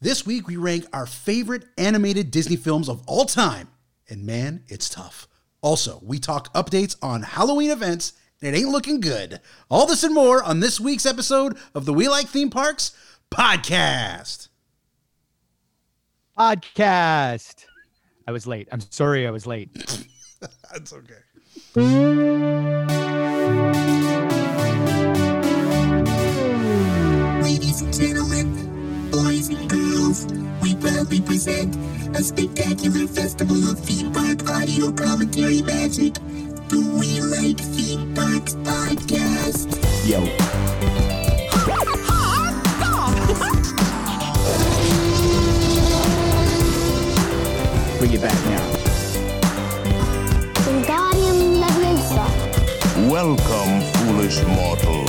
This week we rank our favorite animated Disney films of all time. And man, it's tough. Also, we talk updates on Halloween events, and it ain't looking good. All this and more on this week's episode of the We Like Theme Parks podcast. I was late. I'm sorry I was late. That's okay. Ladies and gentlemen, boys and girls, we proudly present a spectacular festival of theme park audio commentary magic, the We Like Theme Parks podcast. Yo. Bring it back now. Wingardium Leviosa. Welcome, foolish mortals.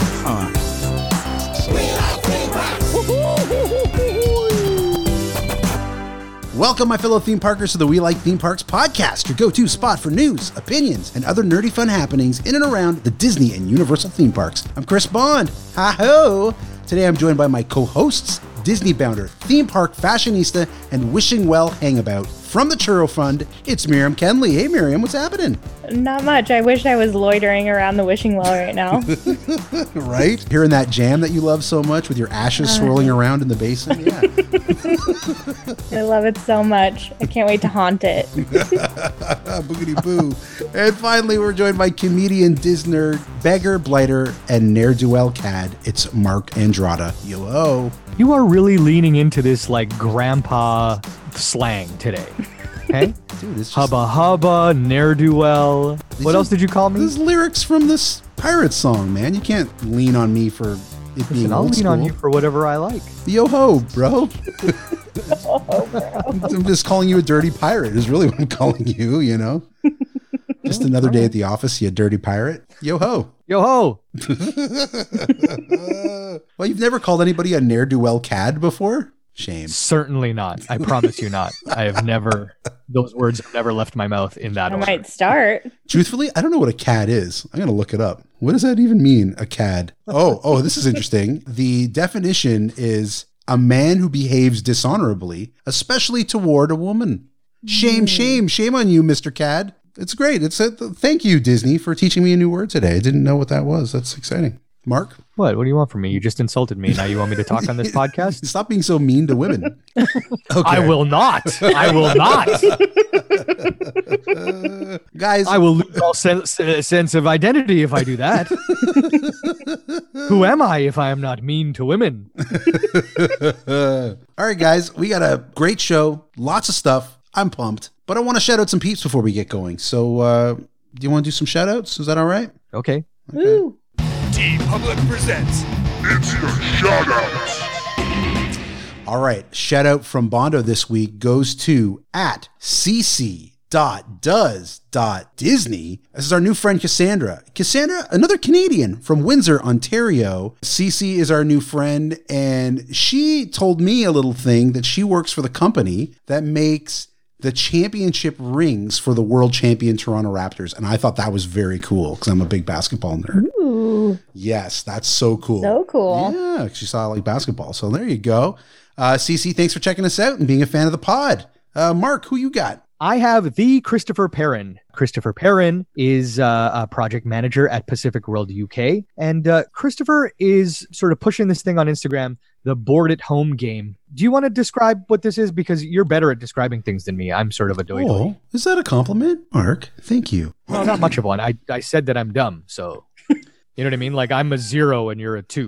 Welcome, my fellow theme parkers, to the We Like Theme Parks podcast, your go-to spot for news, opinions, and other nerdy fun happenings in and around the Disney and Universal theme parks. I'm Chris Bond. Ha-ho! Today I'm joined by my co-hosts, Disney Bounder, theme park fashionista, and wishing well hangabout. From the Churro Fund, it's Miriam Kenley. Hey, Miriam, what's happening? Not much. I wish I was loitering around the wishing well right now. Right? Hearing that jam that you love so much with your ashes swirling around in the basin? Yeah. I love it so much. I can't wait to haunt it. Boogity boo. And finally, we're joined by comedian, Disner, beggar, blighter, and ne'er-do-well cad. It's Mark Andrada. Yo-ho. You are really leaning into this like grandpa slang today. Okay? Dude, it's just... Hubba hubba, ne'er-do-well. What else did you call me? There's lyrics from this pirate song, man. You can't lean on me for it being I'll old lean school. on you for whatever I like. Yo-ho, bro. I'm just calling you a dirty pirate is really what I'm calling you, you know? Just another day at the office, you dirty pirate. Yo-ho. Yo-ho! Well, you've never called anybody a ne'er-do-well cad before? Shame. Certainly not. I promise you not. I have never, those words have never left my mouth in that I order. might start. Truthfully, I don't know what a cad is. I'm going to look it up. What does that even mean, a cad? Oh, this is interesting. The definition is a man who behaves dishonorably, especially toward a woman. Shame on you, Mr. Cad. It's great. Thank you, Disney, for teaching me a new word today. I didn't know what that was. That's exciting. Mark? What do you want from me? You just insulted me. Now you want me to talk on this podcast? Stop being so mean to women. Okay. I will not. I will not. Guys. I will lose all sense of identity if I do that. Who am I if I am not mean to women? All right, guys. We got a great show. Lots of stuff. I'm pumped. But I want to shout out some peeps before we get going. So do you want to do some shout outs? Is that all right? Okay. Woo. T-Public presents. It's your shout-outs. All right. Shout out from Bondo this week goes to @cc.does.disney. This is our new friend, Cassandra. Cassandra, another Canadian from Windsor, Ontario. Cece is our new friend, and she told me a little thing that she works for the company that makes the championship rings for the world champion Toronto Raptors. And I thought that was very cool because I'm a big basketball nerd. Ooh, Yes, that's so cool. so cool. Yeah, she saw I like basketball. So there you go. Cece, thanks for checking us out and being a fan of the pod. Mark, who you got? I have the Christopher Perrin. Christopher Perrin is a project manager at Pacific World UK. And Christopher is sort of pushing this thing on Instagram, the Board at Home game. Do you want to describe what this is? Because you're better at describing things than me. I'm sort of a doy-doy. Oh, is that a compliment, Mark? Thank you. Well, not much of one. I said that I'm dumb. So, you know what I mean? Like I'm a 0 and you're a 2.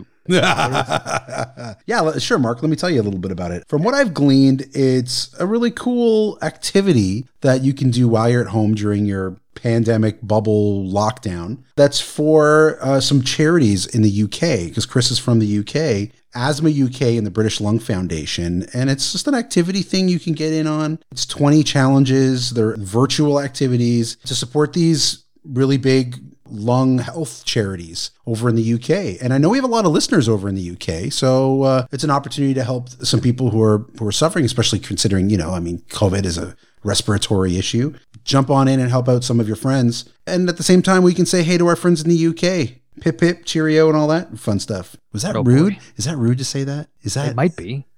Yeah, sure, Mark. Let me tell you a little bit about it. From what I've gleaned, it's a really cool activity that you can do while you're at home during your pandemic bubble lockdown. That's for some charities in the UK, because Chris is from the UK, Asthma UK and the British Lung Foundation. And it's just an activity thing you can get in on. It's 20 challenges. They're virtual activities to support these really big lung health charities over in the UK. And I know we have a lot of listeners over in the UK. So it's an opportunity to help some people who are suffering, especially considering, COVID is a respiratory issue. Jump on in and help out some of your friends. And at the same time, we can say hey to our friends in the UK. Pip, pip, cheerio, and all that fun stuff. Was that rude? Boy. Is that rude to say that? Is that? It might be.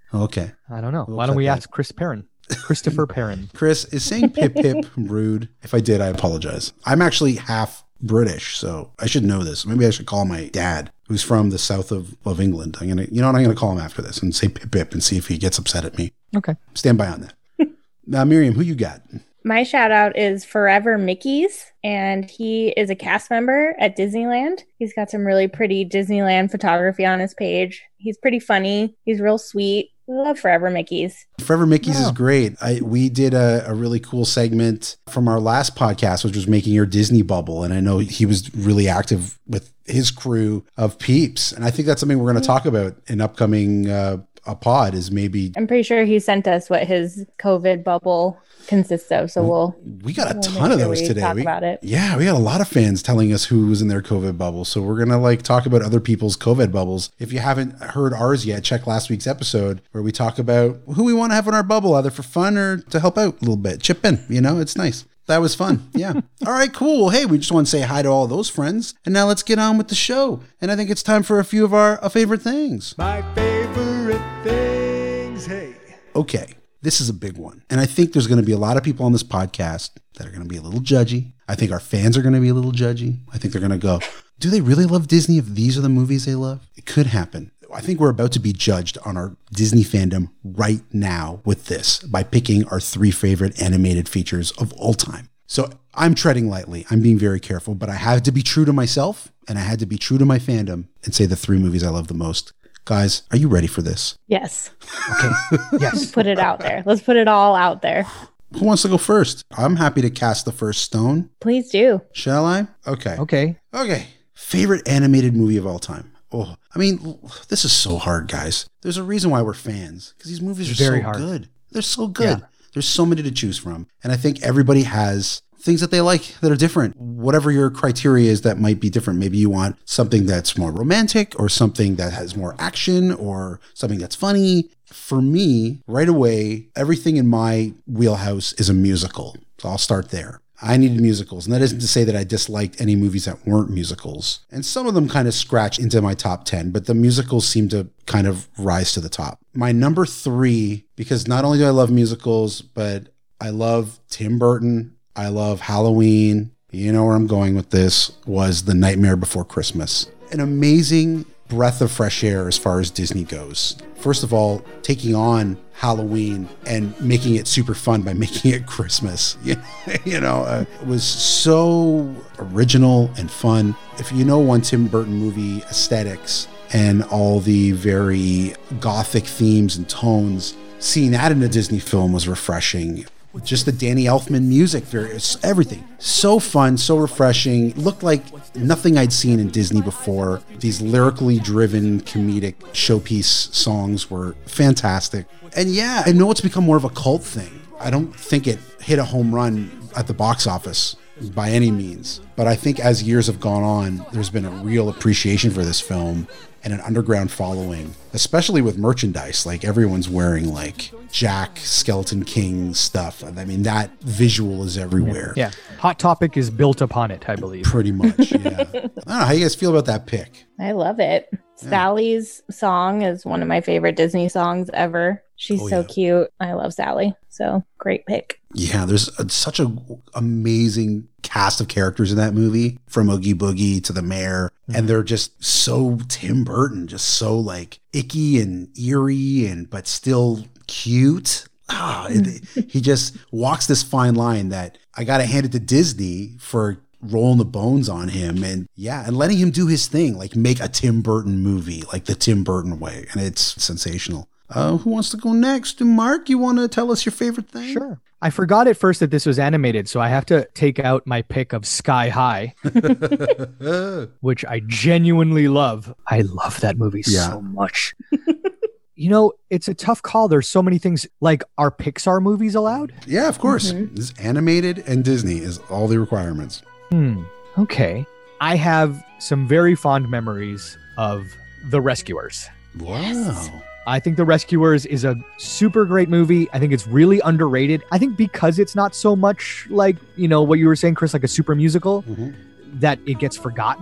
Okay. I don't know. We'll Why don't we cut that. ask Chris Perrin? Christopher Perrin. Chris, is saying pip pip rude? If I did, I apologize. I'm actually half British, so I should know this. Maybe I should call my dad, who's from the south of England. I'm gonna call him after this and say pip pip and see if he gets upset at me. Okay. Stand by on that. Now, Miriam, who you got? My shout out is Forever Mickey's, and he is a cast member at Disneyland. He's got some really pretty Disneyland photography on his page. He's pretty funny. He's real sweet. We love Forever Mickey's. Forever Mickey's is Wow. great. We did a really cool segment from our last podcast, which was making your Disney bubble. And I know he was really active with his crew of peeps. And I think that's something we're going to talk about in upcoming a pod is maybe I'm pretty sure he sent us what his COVID bubble consists of. So we got a we'll ton make of sure those we today. talk about it. Yeah, we got a lot of fans telling us who was in their COVID bubble. So we're going to talk about other people's COVID bubbles. If you haven't heard ours yet, check last week's episode where we talk about who we want to have in our bubble, either for fun or to help out a little bit. Chip in, it's nice. That was fun. Yeah. All right, cool. Well, hey, we just want to say hi to all those friends. And now let's get on with the show. And I think it's time for a few of our favorite things. My favorite things, hey. Okay, this is a big one. And I think there's going to be a lot of people on this podcast that are going to be a little judgy. I think our fans are going to be a little judgy. I think they're going to go, do they really love Disney if these are the movies they love? It could happen. I think we're about to be judged on our Disney fandom right now with this by picking our 3 favorite animated features of all time. So I'm treading lightly. I'm being very careful, but I had to be true to myself and I had to be true to my fandom and say the 3 movies I love the most. Guys, are you ready for this? Yes. Okay. Yes. Put it out there. Let's put it all out there. Who wants to go first? I'm happy to cast the first stone. Please do. Shall I? Okay. Okay. Favorite animated movie of all time. Oh, I mean, this is so hard, guys. There's a reason why we're fans because these movies are Very so hard. good. They're so good. Yeah. There's so many to choose from. And I think everybody has things that they like that are different. Whatever your criteria is that might be different. Maybe you want something that's more romantic or something that has more action or something that's funny. For me, right away, everything in my wheelhouse is a musical. So I'll start there. I needed musicals. And that isn't to say that I disliked any movies that weren't musicals. And some of them kind of scratch into my top 10, but the musicals seem to kind of rise to the top. My number 3, because not only do I love musicals, but I love Tim Burton. I love Halloween. You know where I'm going with this, was The Nightmare Before Christmas. An amazing breath of fresh air as far as Disney goes. First of all, taking on Halloween and making it super fun by making it Christmas. It was so original and fun. If you know one Tim Burton movie aesthetics and all the very gothic themes and tones, seeing that in a Disney film was refreshing. Just the Danny Elfman music, everything. So fun, so refreshing. Looked like nothing I'd seen in Disney before. These lyrically driven comedic showpiece songs were fantastic. And yeah, I know it's become more of a cult thing. I don't think it hit a home run at the box office by any means. But I think as years have gone on, there's been a real appreciation for this film and an underground following, especially with merchandise. Like everyone's wearing Jack Skeleton King stuff. I mean, that visual is everywhere. Yeah. Hot Topic is built upon it, I believe. Pretty much, yeah. I don't know, how you guys feel about that pick? I love it. Sally's song is one of my favorite Disney songs ever. She's so cute. I love Sally. So great pick. Yeah, there's such a amazing cast of characters in that movie, from Oogie Boogie to the mayor, and they're just so Tim Burton, just so icky and eerie but still cute. He just walks this fine line that I gotta hand it to Disney for rolling the bones on him and letting him do his thing, make a Tim Burton movie, the Tim Burton way, and it's sensational. Who wants to go next? Mark, you want to tell us your favorite thing? Sure. I forgot at first that this was animated, so I have to take out my pick of Sky High, which I genuinely love. I love that movie so much. It's a tough call. There's so many things. Are Pixar movies allowed? Yeah, of course. This is animated and Disney is all the requirements. Okay. I have some very fond memories of The Rescuers. Wow. I think The Rescuers is a super great movie. I think it's really underrated. I think because it's not so much what you were saying, Chris, a super musical, that it gets forgotten.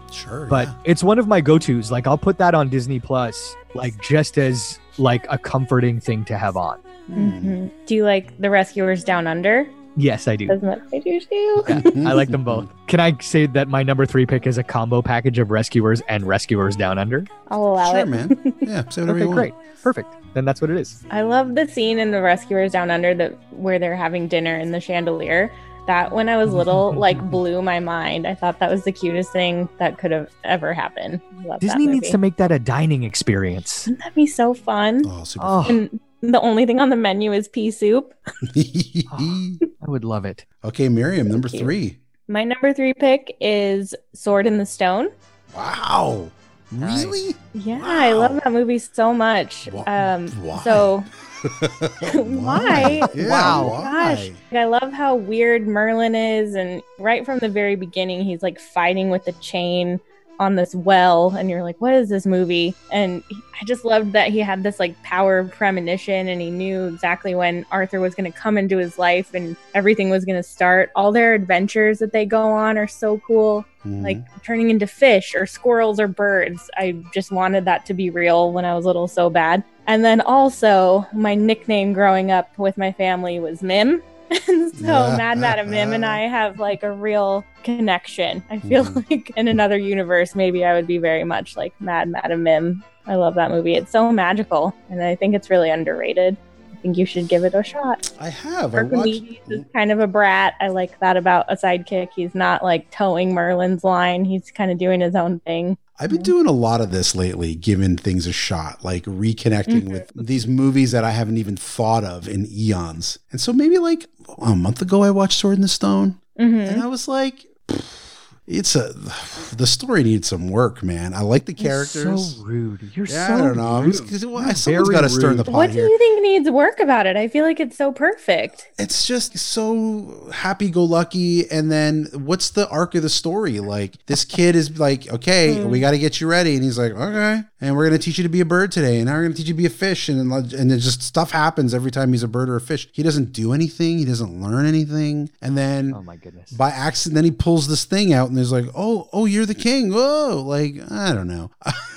Sure. but yeah. it's one of my go-tos. Like I'll put that on Disney Plus, like just as like a comforting thing to have on. Mhm. Do you like The Rescuers Down Under? Yes, I do. Doesn't that I do too? Yeah, I like them both. Can I say that my number 3 pick is a combo package of Rescuers and Rescuers Down Under? I'll allow Sure, it. man. Yeah, say whatever Okay, you want. great. Perfect. Then that's what it is. I love the scene in The Rescuers Down Under where they're having dinner in the chandelier. That when I was little, like blew my mind. I thought that was the cutest thing that could have ever happened. I love Disney that needs movie. to make that a dining experience. Wouldn't that be so fun? Oh, super. Oh, And the only thing on the menu is pea soup. I would love it. Okay, Miriam, number Thank you. 3. My number 3 pick is Sword in the Stone. Wow. Nice. Really? Yeah, I love that movie so much. Why? So why? Yeah, Wow. why? Gosh, I love how weird Merlin is, and right from the very beginning, he's like fighting with the chain on this well, and you're like, what is this movie? And I just loved that he had this like power of premonition, and he knew exactly when Arthur was going to come into his life and everything was going to start. All their adventures that they go on are so cool. Mhm. Like turning into fish or squirrels or birds. I just wanted that to be real when I was little so bad. And then also, my nickname growing up with my family was Mim. And so Mad Madam Mim and I have like a real connection. I feel like in another universe, maybe I would be very much like Mad Madam Mim. I love that movie. It's so magical, and I think it's really underrated. I think you should give it a shot. I have. I watched. Archimedes is kind of a brat. I like that about a sidekick. He's not like towing Merlin's line. He's kind of doing his own thing. I've been doing a lot of this lately, giving things a shot, like reconnecting with these movies that I haven't even thought of in eons. And so maybe like a month ago, I watched Sword in the Stone, and I was like, the story needs some work, man. I like the characters. You're so rude. You're Yeah, so I don't know. rude. Someone's very got to stir the rude. pot What do here. you think needs work about it? I feel like it's so perfect. It's just so happy-go-lucky. And then what's the arc of the story? Like, this kid is like, okay, we got to get you ready. And he's like, okay. And we're going to teach you to be a bird today. And now we're going to teach you to be a fish. And then just stuff happens every time he's a bird or a fish. He doesn't do anything. He doesn't learn anything. And then Oh my goodness. by accident, then he pulls this thing out and there's like, oh, you're the king. Whoa. Like, I don't know.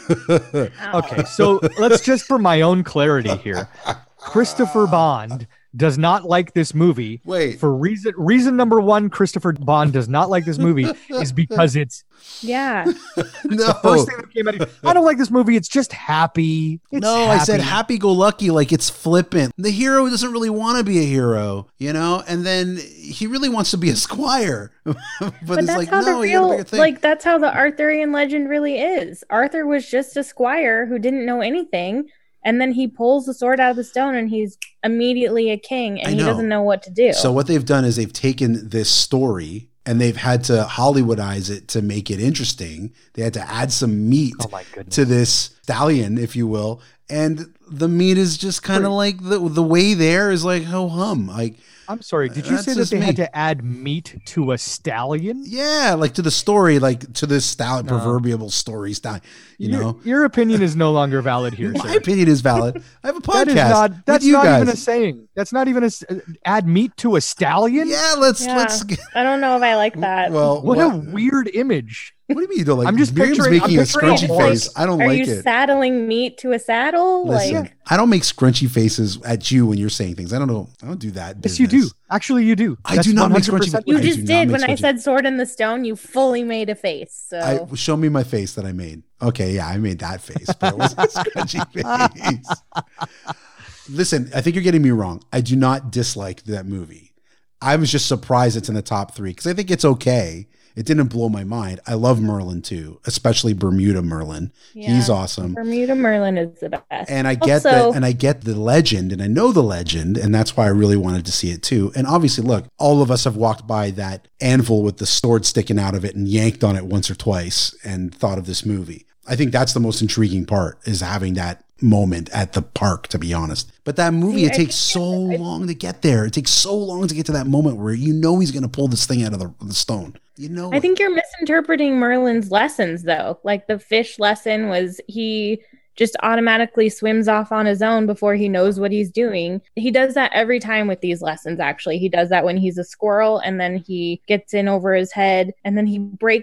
Okay, so let's just for my own clarity here. Christopher Bond does not like this movie. Wait. For reason number 1, Christopher Bond does not like this movie is because it's Yeah. No. first thing that came out. I don't like this movie. It's just happy. It's No, I said happy-go-lucky, like it's flippant. The hero doesn't really want to be a hero, you know? And then he really wants to be a squire. but it's But that's like, how no, the you gotta real, pick a thing. like, that's how the Arthurian legend really is. Arthur was just a squire who didn't know anything. And then he pulls the sword out of the stone and he's immediately a king I and he know. doesn't know what to do. So what they've done is they've taken this story and they've had to Hollywoodize it to make it interesting. They had to add some meat Oh my goodness. to this stallion, if you will. And the meat is just kind of like the way there is like ho hum. Like, I'm sorry. Did you That's say that just they me. had to add meat to a stallion? yeah, like to the story, like to this stallion, proverbial story stallion, you know? Your opinion is no longer valid here, My sir. opinion is valid. I have a podcast. That is not. That's with you not guys. even a saying. That's not even add meat to a stallion. Yeah, let's. I don't know if I like that. Well, What a weird image. What do you mean you don't like? I'm just Miriam's picturing- I'm making a picturing scrunchy a face. voice. I don't Are like you it. saddling meat to a saddle? Listen, Like, I don't make scrunchy faces at you when you're saying things. I don't know. I don't do that. Yes, you do. business. Actually, you do. I do not make 100% scrunchy- you I just do not did make when I scrunchy- said sword in the stone. You fully made a face. So Show me my face that I made. Okay, yeah, I made that face, but it wasn't a scrunchy face. Listen, I think you're getting me wrong. I do not dislike that movie. I was just surprised it's in the top 3 because I think it's okay. It didn't blow my mind. I love Merlin too, especially Bermuda Merlin. Yeah. He's awesome. Bermuda Merlin is the best. And I get Also- that, and I get the legend, and I know the legend, and that's why I really wanted to see it too. And obviously, look, all of us have walked by that anvil with the sword sticking out of it and yanked on it once or twice and thought of this movie. I think that's the most intriguing part, is having that moment at the park, to be honest. But that movie, See, it I takes think- so long to get there. It takes so long to get to that moment where you know he's going to pull this thing out of the stone. You know, I think you're misinterpreting Merlin's lessons, though. Like the fish lesson was he just automatically swims off on his own before he knows what he's doing. He does that every time with these lessons, actually. He does that when he's a squirrel and then he gets in over his head and then he breaks a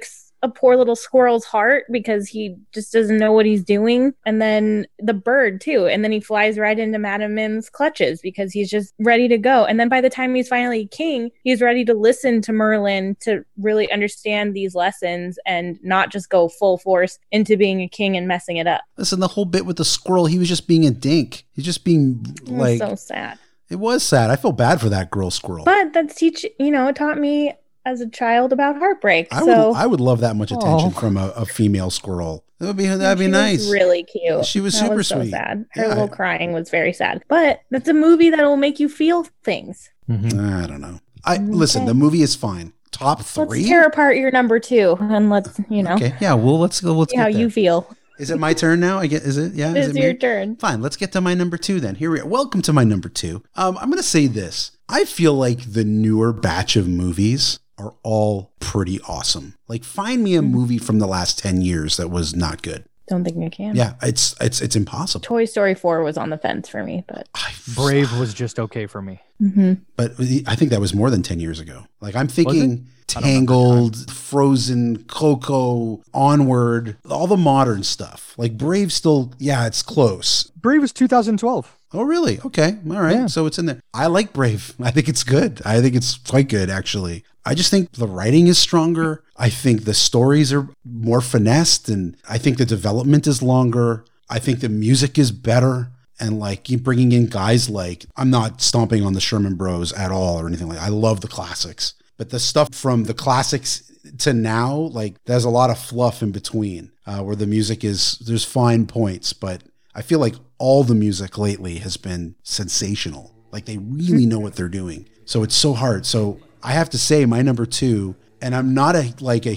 a poor little squirrel's heart because he just doesn't know what he's doing. And then the bird too. And then he flies right into Madam Mim's clutches because he's just ready to go. And then by the time he's finally king, he's ready to listen to Merlin to really understand these lessons and not just go full force into being a king and messing it up. Listen, the whole bit with the squirrel, he was just being a dink. He's just being like, so sad. It was sad. I feel bad for that girl squirrel. But that's it taught me as a child about heartbreak. I would love that much attention from a female squirrel. That'd be nice. Was really cute. She was that super was so sweet. Sad. Her little crying was very sad. But that's a movie that will make you feel things. I don't know. Listen, the movie is fine. Top 3. Let's tear apart your number 2 and let's Okay, yeah. Well, let's go. Let's see how you feel. Is it my turn now? Is it? Yeah. It's your turn. Fine. Let's get to my number 2 then. Here we are. Welcome to my number 2. I'm going to say this. I feel like the newer batch of movies are all pretty awesome. Like, find me a movie from the last 10 years that was not good. Don't think I can. Yeah, it's impossible. Toy Story 4 was on the fence for me, but Brave was just okay for me. But I think that was more than 10 years ago. Like, I'm thinking Tangled, Frozen, Coco, Onward, all the modern stuff. Like, Brave still, it's close. Brave was 2012. Oh, really? Okay. All right. Yeah. So it's in there. I like Brave. I think it's good. I think it's quite good, actually. I just think the writing is stronger. I think the stories are more finessed, and I think the development is longer. I think the music is better. And like, you bringing in guys like, I'm not stomping on the Sherman Bros at all or anything like that. I love the classics, but the stuff from the classics to now, like, there's a lot of fluff in between where the music there's fine points, but I feel like all the music lately has been sensational. Like, they really know what they're doing. So it's so hard. So I have to say my number 2, and I'm not a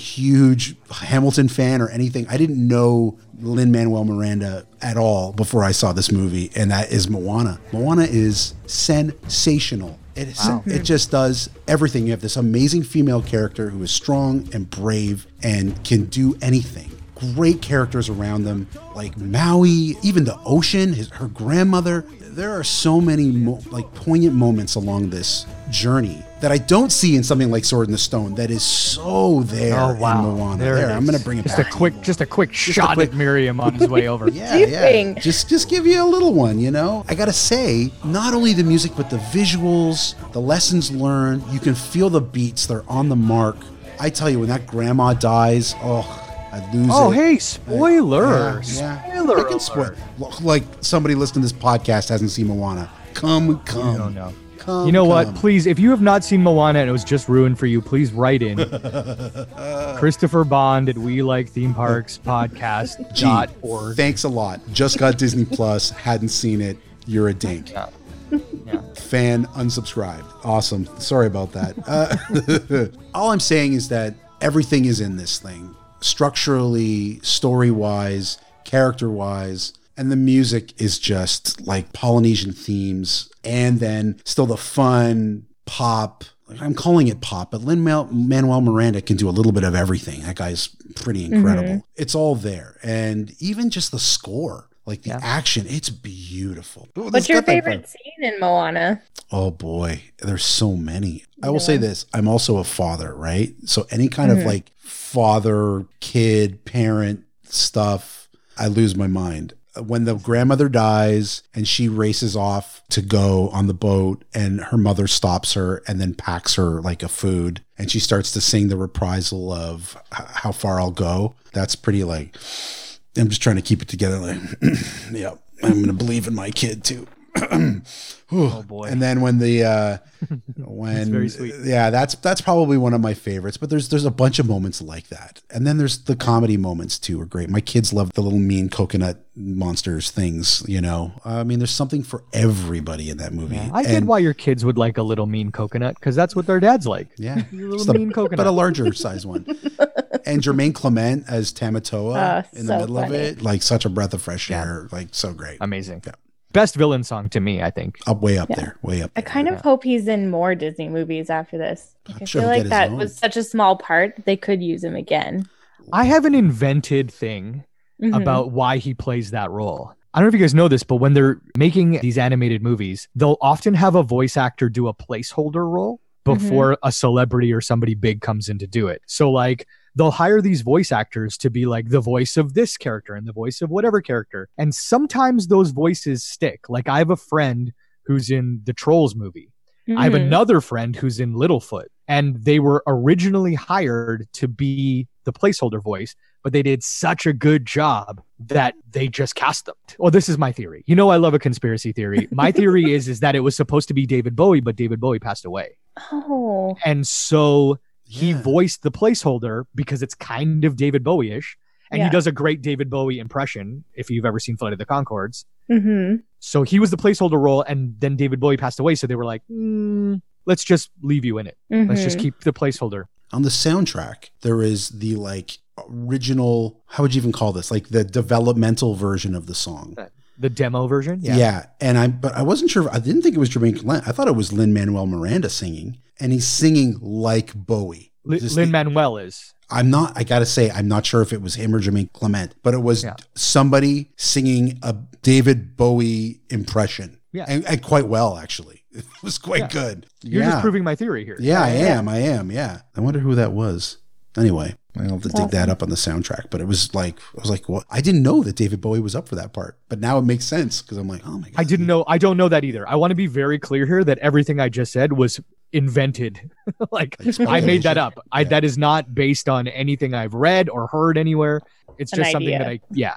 huge Hamilton fan or anything. I didn't know Lin-Manuel Miranda at all before I saw this movie, and that is Moana. Moana is sensational. It just does everything. You have this amazing female character who is strong and brave and can do anything. Great characters around them, like Maui, even the ocean, her grandmother. There are so many poignant moments along this journey that I don't see in something like Sword in the Stone that is so there in Moana. There, I'm going to bring it back. Just a quick shot at Miriam on his way over. Yeah. Just give you a little one, I got to say, not only the music, but the visuals, the lessons learned. You can feel the beats. They're on the mark. I tell you, when that grandma dies, I'd lose it. Oh, hey, spoiler. Yeah. Spoiler. I can spoil. Like, somebody listening to this podcast hasn't seen Moana. Come. No. You know what? Please, if you have not seen Moana and it was just ruined for you, please write in. Christopher Bond at We Like Theme Parks podcast.org. Thanks a lot. Just got Disney Plus. Hadn't seen it. You're a dink. Yeah. Fan unsubscribed. Awesome. Sorry about that. All I'm saying is that everything is in this thing. Structurally, story-wise, character-wise, and the music is just like Polynesian themes, and then still the fun pop. I'm calling it pop, but Lin-Manuel Miranda can do a little bit of everything. That guy's pretty incredible. It's all there, and even just the score, like the action, it's beautiful. What's your favorite scene in Moana? Oh boy, there's so many. I will say this, I'm also a father, right? So any kind of like father, kid, parent stuff, I lose my mind. When the grandmother dies and she races off to go on the boat and her mother stops her and then packs her like a food and she starts to sing the reprisal of How Far I'll Go. That's pretty like, I'm just trying to keep it together. Like, yeah, I'm going to believe in my kid too. Oh boy. And then when That's very sweet. Yeah, that's probably one of my favorites, but there's a bunch of moments like that. And then there's the comedy moments too are great. My kids love the little mean coconut monsters things, I mean, there's something for everybody in that movie. Yeah, I get why your kids would like a little mean coconut, because that's what their dads like. Yeah. A little mean coconut. But a larger size one. And Jermaine Clement as Tamatoa in the middle of it, like such a breath of fresh air, like so great. Amazing. Yeah. Best villain song to me, I think. Way up there. I kind of hope he's in more Disney movies after this. I sure feel he'll like get that his was such a small part. They could use him again. I have an invented thing about why he plays that role. I don't know if you guys know this, but when they're making these animated movies, they'll often have a voice actor do a placeholder role before a celebrity or somebody big comes in to do it. So like they'll hire these voice actors to be like the voice of this character and the voice of whatever character. And sometimes those voices stick. Like I have a friend who's in the Trolls movie. I have another friend who's in Littlefoot, and they were originally hired to be the placeholder voice, but they did such a good job that they just cast them. Well, this is my theory. You know, I love a conspiracy theory. My theory is that it was supposed to be David Bowie, but David Bowie passed away. Oh. And so he voiced the placeholder because it's kind of David Bowie-ish. And he does a great David Bowie impression, if you've ever seen Flight of the Conchords. So he was the placeholder role, and then David Bowie passed away. So they were like, let's just leave you in it. Let's just keep the placeholder. On the soundtrack, there is the like original, how would you even call this? Like the developmental version of the song. The demo version? Yeah. And but I wasn't sure. I didn't think it was Jermaine Clement. I thought it was Lin-Manuel Miranda singing, and he's singing like Bowie. Lin-Manuel is. I gotta say, I'm not sure if it was him or Jermaine Clement, but it was somebody singing a David Bowie impression. Yeah. And quite well, actually. It was quite good. You're just proving my theory here. Yeah, I am. Yeah. I wonder who that was. Anyway, I'll have to dig that up on the soundtrack. But it was like, I was like, well, I didn't know that David Bowie was up for that part. But now it makes sense because I'm like, oh my God. I don't know that either. I want to be very clear here that everything I just said was invented. Like I made that up. That is not based on anything I've read or heard anywhere. It's just something that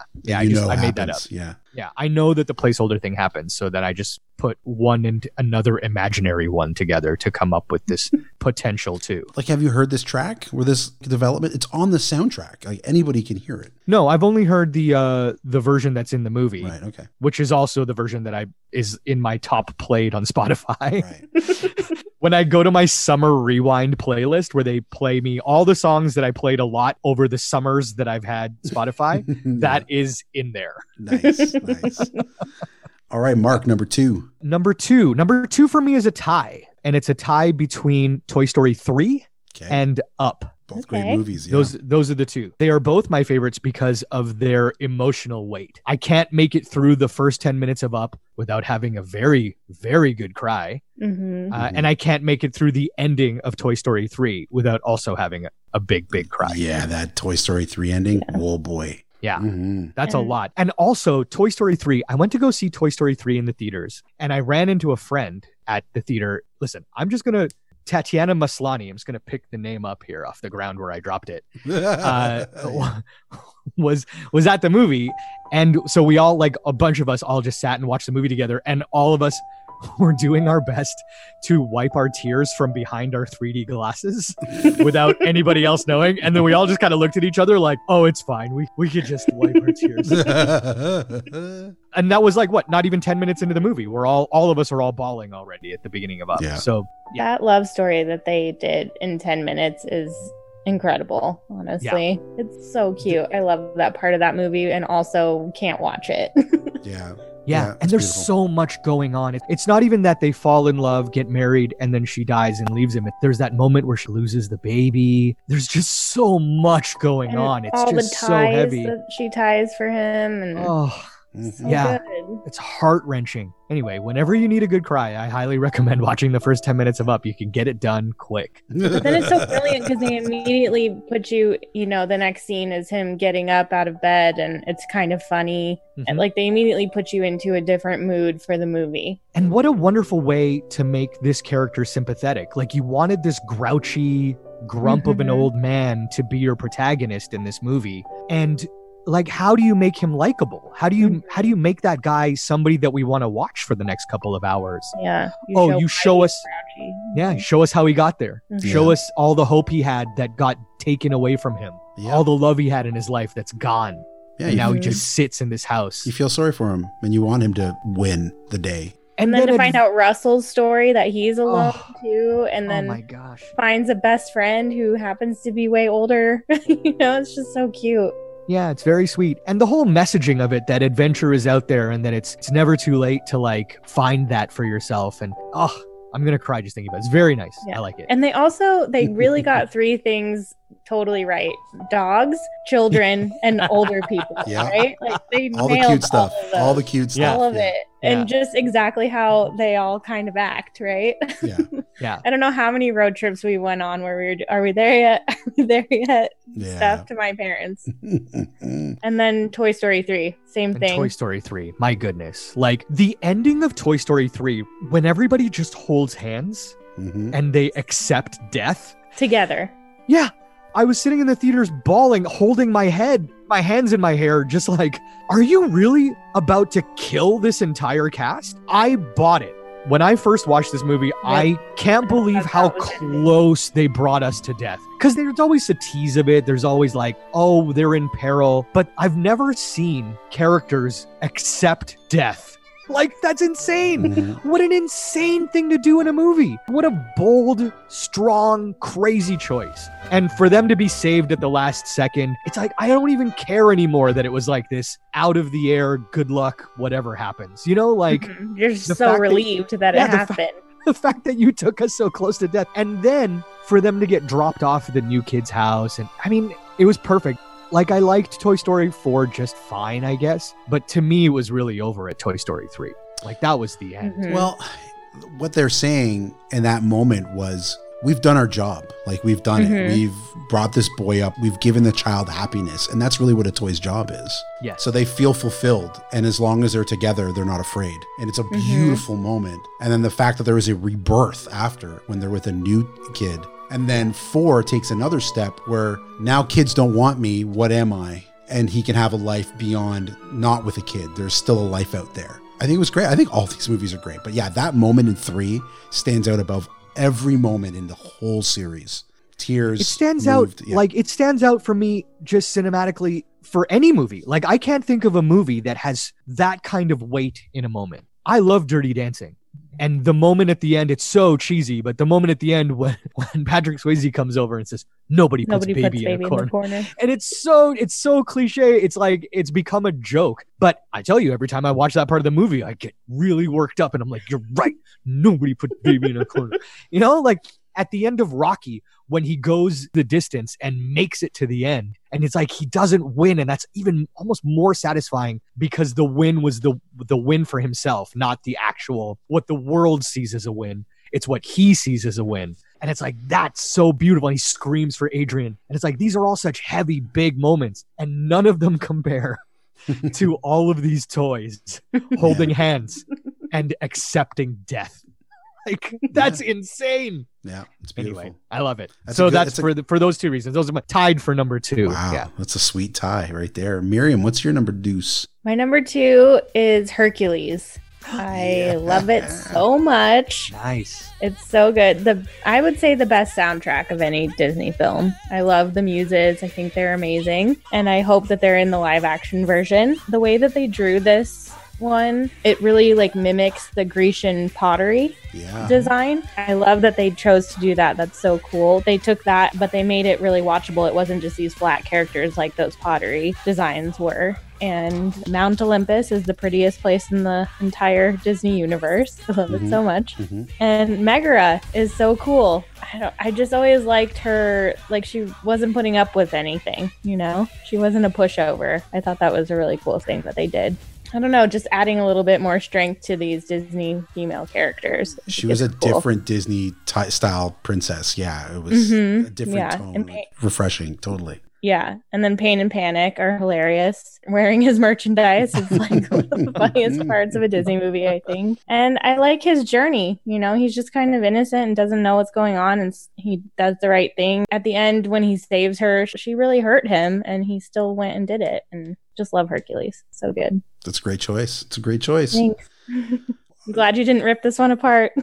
I made that up. Yeah. I know that the placeholder thing happens, so that I just put one and another imaginary one together to come up with this potential too. Like, have you heard this track where this development? It's on the soundtrack. Like anybody can hear it. No, I've only heard the version that's in the movie. Right. Okay. Which is also the version that is in my top played on Spotify. Right. When I go to my summer rewind playlist where they play me all the songs that I played a lot over the summers that I've had Spotify, that is in there. Nice. All right, Mark, number two. Number two for me is a tie. And it's a tie between Toy Story 3 and Up. Both great movies. Yeah. Those are the two. They are both my favorites because of their emotional weight. I can't make it through the first 10 minutes of Up without having a very, very good cry. And I can't make it through the ending of Toy Story 3 without also having a big, big cry. Yeah, that Toy Story 3 ending. Yeah. Oh, boy. Yeah, that's a lot. And also, Toy Story 3, I went to go see Toy Story 3 in the theaters, and I ran into a friend at the theater. Listen, I'm just going to Tatiana Maslany, I'm just going to pick the name up here off the ground where I dropped it, was at the movie. And so we all, like a bunch of us all just sat and watched the movie together. And all of us were doing our best to wipe our tears from behind our 3D glasses without anybody else knowing. And then we all just kind of looked at each other like, oh, it's fine. We could just wipe our tears. And that was like, what, not even 10 minutes into the movie. All of us are all bawling already at the beginning of Up. Yeah. So that love story that they did in 10 minutes is incredible, honestly. Yeah. It's so cute. I love that part of that movie and also can't watch it. Yeah, and there's so much going on. It's not even that they fall in love, get married, and then she dies and leaves him. There's that moment where she loses the baby. There's just so much going on. It's all just the ties so heavy. that she ties for him. And so good. It's heart-wrenching. Anyway, whenever you need a good cry, I highly recommend watching the first 10 minutes of Up. You can get it done quick. But then it's so brilliant because they immediately put you, the next scene is him getting up out of bed and it's kind of funny. And like they immediately put you into a different mood for the movie. And what a wonderful way to make this character sympathetic. Like you wanted this grouchy grump of an old man to be your protagonist in this movie. And like, how do you make him likable? How do you make that guy somebody that we want to watch for the next couple of hours? Yeah. You show us. Yeah, show us how he got there. Show us all the hope he had that got taken away from him. Yeah. All the love he had in his life that's gone. Yeah. And now he just sits in this house. You feel sorry for him and you want him to win the day. And then to find out Russell's story that he's alone too, and then finds a best friend who happens to be way older. It's just so cute. Yeah, it's very sweet. And the whole messaging of it, that adventure is out there and that it's never too late to like find that for yourself. And I'm going to cry just thinking about it. It's very nice. Yeah. I like it. And they really got three things totally right. Dogs, children, and older people, right? Like they all nailed the cute stuff. All the cute stuff. All of it. And just exactly how they all kind of act, right? Yeah. I don't know how many road trips we went on where are we there yet? Are we there yet? Yeah. stuff to my parents. And then Toy Story 3, same And thing. Toy Story 3, my goodness. Like the ending of Toy Story 3, when everybody just holds hands Mhm. and they accept death. Together. Yeah. I was sitting in the theaters bawling, holding my head, my hands in my hair, just like, are you really about to kill this entire cast? I bought it. When I first watched this movie, I can't believe how That was it. close they brought us to death. Because there's always a tease of it. There's always like, oh, they're in peril. But I've never seen characters accept death. Like, that's insane. Mhm. What an insane thing to do in a movie. What a bold, strong, crazy choice. And for them to be saved at the last second, it's like, I don't even care anymore that it was like this out of the air, good luck, whatever happens. You know, like Mhm. You're just the so fact that- relieved that, Yeah, it the fa- happened. the fact that you took us so close to death. And then for them to get dropped off at the new kid's house. And I mean, it was perfect. Like, I liked Toy Story 4 just fine, I guess. But to me, it was really over at Toy Story 3. Like, that was the end. Mhm. Well, what they're saying in that moment was, we've done our job. Like, we've done it. Mhm. We've brought this boy up. We've given the child happiness. And that's really what a toy's job is. Yes. So they feel fulfilled. And as long as they're together, they're not afraid. And it's a beautiful moment. And then the fact that there is a rebirth after when they're with a new kid. And then 4 takes another step where now kids don't want me. What am I? And he can have a life beyond, not with a kid. There's still a life out there. I think it was great. I think all these movies are great. But yeah, that moment in 3 stands out above every moment in the whole series. Tears. It stands moved, out, yeah. like, it stands out for me just cinematically for any movie. Like, I can't think of a movie that has that kind of weight in a moment. I love Dirty Dancing. And the moment at the end, it's so cheesy, but the moment at the end when Patrick Swayze comes over and says, nobody puts Nobody baby, puts in baby a in corner. the corner. And it's so cliche. It's like, it's become a joke. But I tell you, every time I watch that part of the movie, I get really worked up and I'm like, you're right. Nobody puts baby in a corner. You know, like at the end of Rocky, when he goes the distance and makes it to the end, and it's like he doesn't win, and that's even almost more satisfying because the win was the win for himself, not the actual what the world sees as a win. It's what he sees as a win. And it's like, that's so beautiful. And he screams for Adrian. And it's like, these are all such heavy, big moments, and none of them compare to all of these toys holding hands and accepting death. Like, that's insane. Yeah, it's beautiful. Anyway, I love it. That's So a good- that's for those two reasons. Those are tied for number 2. Wow, Yeah. that's a sweet tie right there. Miriam, what's your number deuce? My number 2 is Hercules. I love it so much. Nice. It's so good. I would say the best soundtrack of any Disney film. I love the muses. I think they're amazing. And I hope that they're in the live action version. The way that they drew this one, it really like mimics the Grecian pottery Yeah. design. I love that they chose to do that. That's so cool. They took that, but they made it really watchable. It wasn't just these flat characters like those pottery designs were. And Mount Olympus is the prettiest place in the entire Disney universe. I love it so much. Mhm. And Megara is so cool. I just always liked her. Like, she wasn't putting up with anything, you know? She wasn't a pushover. I thought that was a really cool thing that they did. I don't know, just adding a little bit more strength to these Disney female characters. I She think was a it's cool. different Disney style princess. Yeah, it was a different Yeah, tone. and like, refreshing, totally. Yeah, and then Pain and Panic are hilarious. Wearing his merchandise is like one of the funniest parts of a Disney movie, I think. And I like his journey. You know, he's just kind of innocent and doesn't know what's going on, and he does the right thing. At the end, when he saves her, she really hurt him, and he still went and did it. And just love Hercules. So good. That's a great choice. It's a great choice. Thanks. I'm glad you didn't rip this one apart.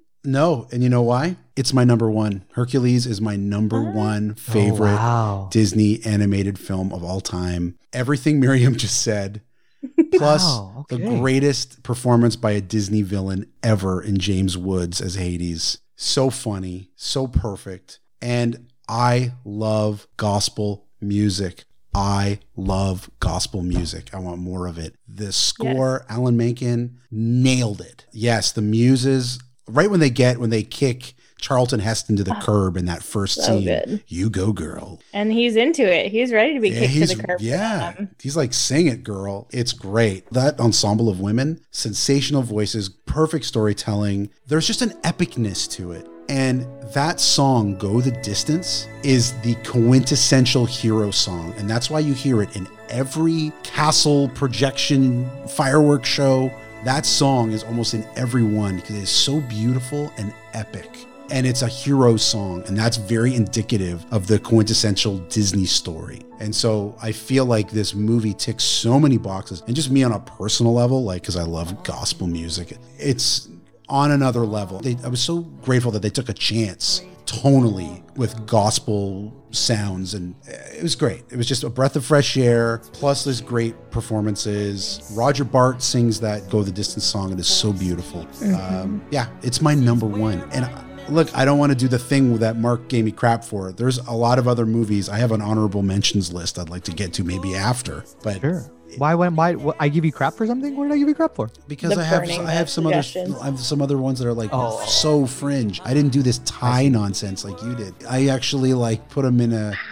No, and you know why? It's my number one. Hercules is my number one favorite wow. Disney animated film of all time. Everything Miriam just said, plus Wow, okay. the greatest performance by a Disney villain ever in James Woods as Hades. So funny, so perfect. And I love gospel music. I love gospel music. I want more of it. The score, Alan Menken nailed it. Yes, the muses, right when they kick Charlton Heston to the curb in that first so scene. good. You go, girl. And he's into it. He's ready to be kicked to the curb. Yeah, for them. he's like, sing it, girl. It's great. That ensemble of women, sensational voices, perfect storytelling. There's just an epicness to it. And that song, Go the Distance, is the quintessential hero song. And that's why you hear it in every castle projection fireworks show. That song is almost in every one because it is so beautiful and epic. And it's a hero song, and that's very indicative of the quintessential Disney story. And so I feel like this movie ticks so many boxes, and just me on a personal level, like, because I love gospel music, it's on another level. I was so grateful that they took a chance tonally with gospel sounds, and it was great. It was just a breath of fresh air. Plus, there's great performances. Roger Bart sings that Go the Distance song. It is so beautiful. Yeah, it's my number one. And look, I don't want to do the thing that Mark gave me crap for. There's a lot of other movies. I have an honorable mentions list I'd like to get to maybe after. But Sure. Why I give you crap for something? What did I give you crap for? Because The I Burning have some other ones that are like so fringe. I didn't do this tie nonsense like you did. I actually like put them in a.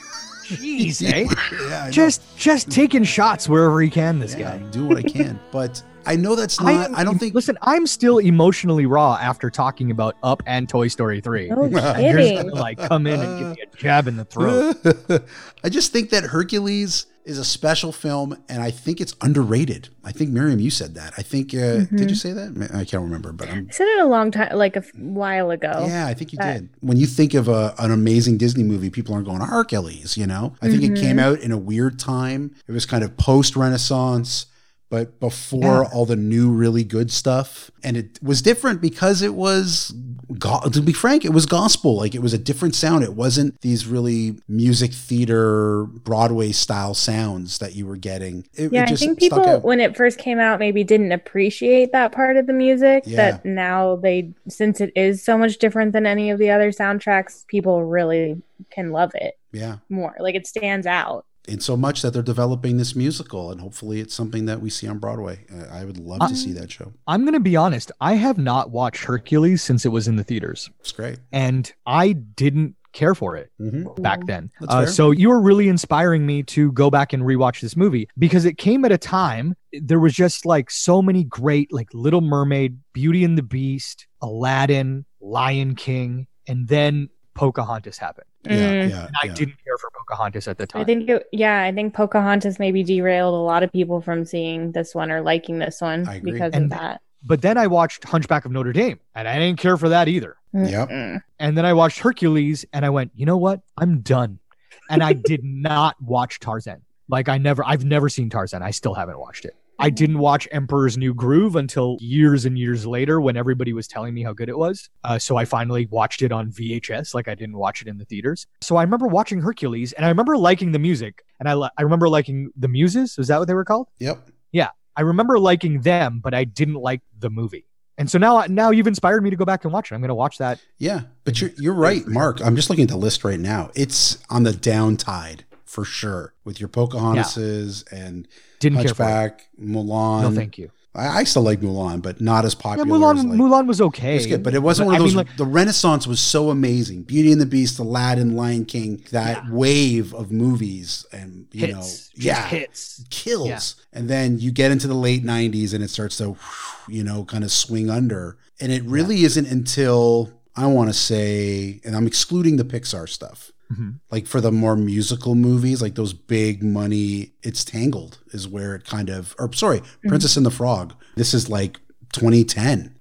Jeez, eh? Yeah, I know. Just taking shots wherever he can. This Yeah, guy. do what I can, but I know that's not. I don't think. Listen, I'm still emotionally raw after talking about Up and Toy Story 3. No You're just kidding. gonna like come in and give me a jab in the throat. I just think that Hercules is a special film, and I think it's underrated. I think Miriam, you said that. I think did you say that? I can't remember, but I said it a long time, like a while ago. yeah, I think you did. When you think of an amazing Disney movie, people aren't going Hercules. You know, I think it came out in a weird time. It was kind of post-Renaissance, but before all the new really good stuff. And it was different because it was, to be frank, it was gospel. Like, it was a different sound. It wasn't these really music theater, Broadway style sounds that you were getting. It I just think stuck people, out. when it first came out, maybe didn't appreciate that part of the music. Yeah. That now since it is so much different than any of the other soundtracks, people really can love it Yeah. more. Like, it stands out. In so much that they're developing this musical, and hopefully it's something that we see on Broadway. I would love to see that show. I'm going to be honest. I have not watched Hercules since it was in the theaters, It's great. and I didn't care for it back then. That's fair. So you were really inspiring me to go back and rewatch this movie because it came at a time there was just like so many great, like Little Mermaid, Beauty and the Beast, Aladdin, Lion King, and then Pocahontas happened. Yeah. And I didn't care for Pocahontas at the time. I think Pocahontas maybe derailed a lot of people from seeing this one or liking this one I agree. because And- of that. But then I watched Hunchback of Notre Dame, and I didn't care for that either. Yep. And then I watched Hercules, and I went, you know what? I'm done. And I did not watch Tarzan. Like I've never seen Tarzan. I still haven't watched it. I didn't watch Emperor's New Groove until years and years later when everybody was telling me how good it was. So I finally watched it on VHS. Like I didn't watch it in the theaters. So I remember watching Hercules, and I remember liking the music, and I remember liking the Muses. Is that what they were called? Yep. Yeah. I remember liking them, but I didn't like the movie. And so now you've inspired me to go back and watch it. I'm going to watch that. Yeah. But you're right, Mark. I'm just looking at the list right now. It's on the down tide for sure with your Pocahontases and Didn't care for it. Hunchback, Mulan. No, thank you. I still like Mulan, but not as Yeah, popular. as, like, Mulan was okay. it was good, but it wasn't one of I those. mean, like, The Renaissance was so amazing. Beauty and the Beast, Aladdin, Lion King, that wave of movies, and hits. Just yeah, hits. kills. Yeah. And then you get into the late '90s, and it starts to, kind of swing under. And it really isn't until I want to say, and I'm excluding the Pixar stuff. Like for the more musical movies, like those big money, it's Tangled is where it kind of, Princess and the Frog. This is like 2010,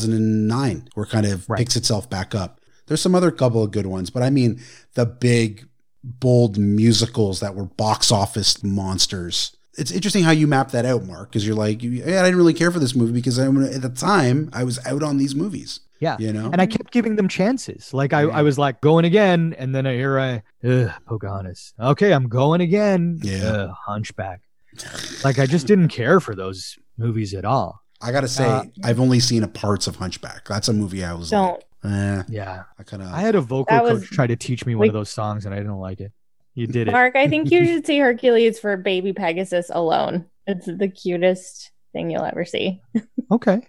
2009, where it kind of picks itself back up. There's some other couple of good ones, but I mean the big, bold musicals that were box office monsters. It's interesting how you map that out, Mark, because you're like, yeah, I didn't really care for this movie because at the time I was out on these movies. Yeah. You know? And I kept giving them chances. Like I was like going again. And then Pocahontas. Okay, I'm going again. Yeah. Hunchback. Like I just didn't care for those movies at all. I got to say, I've only seen parts of Hunchback. That's a movie I was Don't. like, Yeah. I I had a vocal That coach was- try to teach me one of those songs and I didn't like it. You did it. Mark, I think you should see Hercules for Baby Pegasus alone. It's the cutest thing you'll ever see. Okay.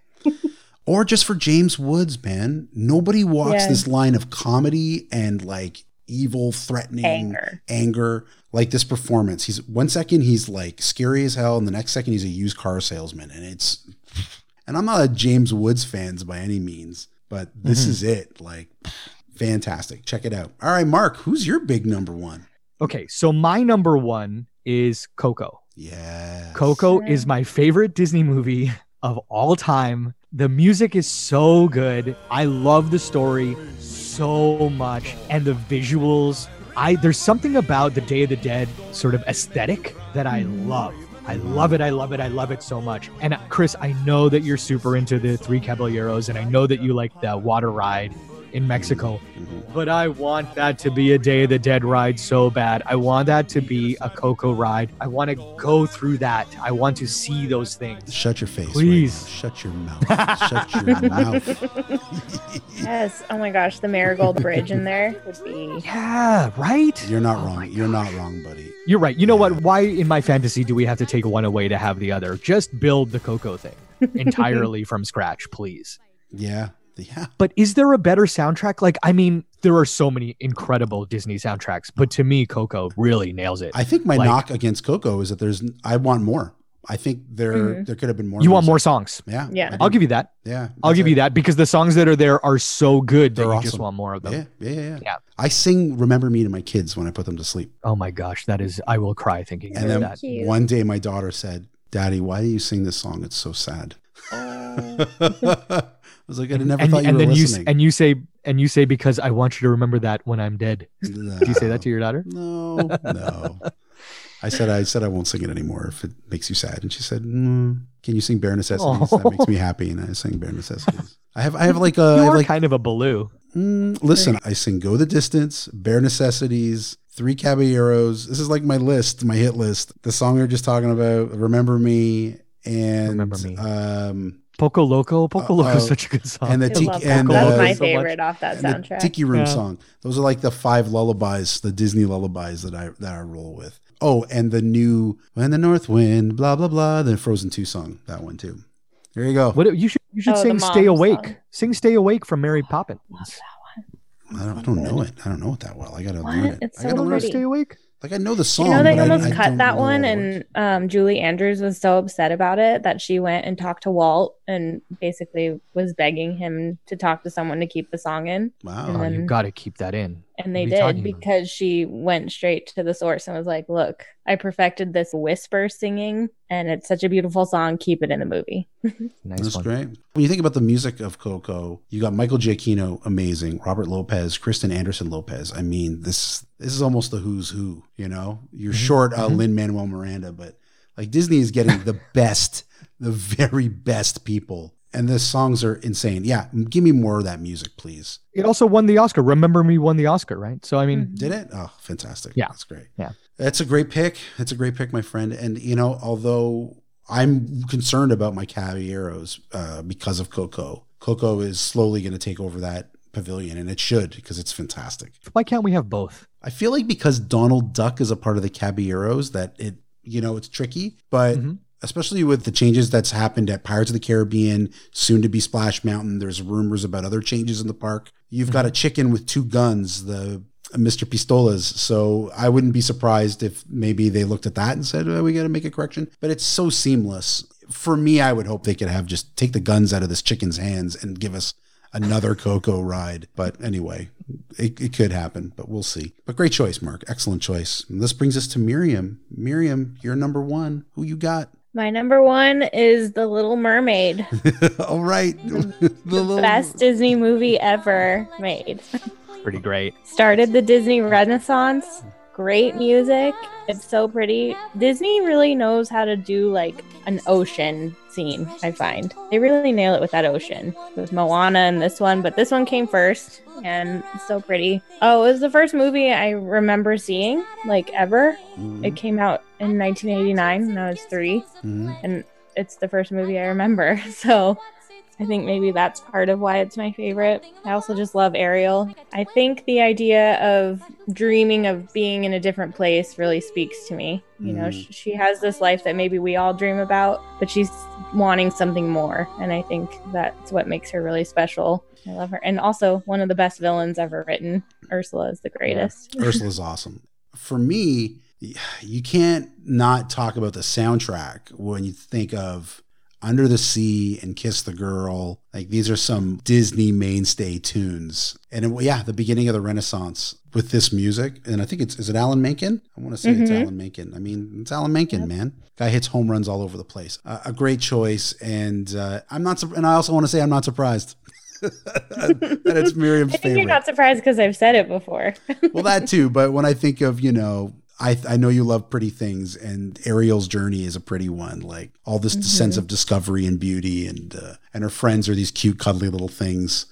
Or just for James Woods, man. Nobody walks Yeah. this line of comedy and like evil, threatening anger like this performance. He's 1 second he's like scary as hell, and the next second he's a used car salesman, and And I'm not a James Woods fan by any means, but this is it. Like, fantastic. Check it out. All right, Mark, who's your big number one? Okay, so my number one is Coco. Yeah. Coco is my favorite Disney movie of all time. The music is so good. I love the story so much, and the visuals. There's something about the Day of the Dead sort of aesthetic that I love. I love it. I love it. I love it so much. And Chris, I know that you're super into the Three Caballeros, and I know that you like the water ride in Mexico, but I want that to be a Day of the Dead ride so bad. I want that to be a Coco ride. I want to go through that. I want to see those things. Shut your face. Please. Right now. Shut your mouth. Shut your mouth. Yes. Oh my gosh, the Marigold Bridge in there would be. Yeah, right? You're not wrong. You're not wrong, buddy. You're right. You know what? Why in my fantasy do we have to take one away to have the other? Just build the Coco thing entirely from scratch, please. Yeah. Yeah. But is there a better soundtrack? Like, I mean, there are so many incredible Disney soundtracks, but to me, Coco really nails it. I think my knock against Coco is that I want more. I think there could have been more. You want more songs? Yeah. Yeah. I'll give you that. Yeah. I'll give you that because the songs that are there are so good that They're you awesome. just want more of them. Yeah. I sing Remember Me to my kids when I put them to sleep. Oh my gosh, I will cry thinking And about then that. Cute. one day my daughter said, "Daddy, why do you sing this song? It's so sad." I was like, I never thought you were listening. And you say because I want you to remember that when I'm dead. No. Do you say that to your daughter? No. I said I won't sing it anymore if it makes you sad. And she said, Can you sing Bare Necessities? That makes me happy. And I sang Bare Necessities. I have like You I have are like kind of a Baloo. listen, I sing Go the Distance, Bare Necessities, Three Caballeros. This is like my list, my hit list. The song we were just talking about, Remember Me, and Remember Me. Poco Loco. Poco Loco is such a good song. and the I Tiki love that. and That was my so much. favorite off that and the soundtrack. Tiki Room Yeah. song. Those are like the 5 lullabies, the Disney lullabies that I roll with. Oh, and the new When the North Wind, blah blah blah, the Frozen 2 song, that one too. There you go. What you should Oh, sing the "Stay Mom Awake." song. Sing "Stay Awake" from Mary Poppins. I don't know it. I don't know it that well. I gotta What? learn it. It's I gotta so learn pretty. it. Stay awake. Like I know the song. You know, they but almost I cut don't that know one, all the and words. Julie Andrews was so upset about it that she went and talked to Walt and basically was begging him to talk to someone to keep the song in. Wow. and Oh, then- you got to keep that in. And they What are you did talking about? because she went straight to the source and was like, look, I perfected this whisper singing and it's such a beautiful song. Keep it in the movie. Nice That's one. great. When you think about the music of Coco, you got Michael Giacchino, amazing. Robert Lopez, Kristen Anderson Lopez. I mean, this is almost the who's who. You know, you're short Lin-Manuel Miranda, but like Disney is getting the best, the very best people, and the songs are insane. Yeah, give me more of that music, please. It also won the Oscar. Remember Me won the Oscar, right? So I mean, Did it? Oh, fantastic. Yeah. That's great. Yeah. That's a great pick. It's a great pick, my friend. And, you know, although I'm concerned about my Caballeros because of Coco, Coco is slowly going to take over that pavilion, and it should because it's fantastic. why can't we have both? I feel like because Donald Duck is a part of the Caballeros that it, you know, it's tricky, but especially with the changes that's happened at Pirates of the Caribbean, soon to be Splash Mountain, there's rumors about other changes in the park. You've got a chicken with 2 guns, the Mr. Pistolas. So I wouldn't be surprised if maybe they looked at that and said, we got to make a correction. But it's so seamless. For me, I would hope they could have just take the guns out of this chicken's hands and give us another Coco ride. But anyway, it could happen, but we'll see. But great choice, Mark. Excellent choice. And this brings us to Miriam. Miriam, you're number 1. Who you got? My number 1 is The Little Mermaid, All right. the best Disney movie ever made. Pretty great. Started the Disney Renaissance. Great music. It's so pretty. Disney really knows how to do like an ocean scene, I find. They really nail it with that ocean. With Moana and this one, but this one came first and it's so pretty. Oh, it was the first movie I remember seeing, like ever. It came out in 1989 when I was 3, and it's the first movie I remember. So I think maybe that's part of why it's my favorite. I also just love Ariel. I think the idea of dreaming of being in a different place really speaks to me. You know, she has this life that maybe we all dream about, but she's wanting something more. And I think that's what makes her really special. I love her. And also one of the best villains ever written. Ursula is the greatest. Ursula's awesome. For me, you can't not talk about the soundtrack when you think of Under the Sea and Kiss the Girl. Like these are some Disney mainstay tunes. And the beginning of the Renaissance with this music. And I think is it Alan Menken? I want to say it's Alan Menken. I mean, it's Alan Menken, man. Guy hits home runs all over the place. A great choice. And and I also want to say I'm not surprised. that it's Miriam's I think favorite. you're not surprised because I've said it before. Well, that too. But when I think of, I know you love pretty things, and Ariel's journey is a pretty one. Like all this sense of discovery and beauty, and her friends are these cute, cuddly little things,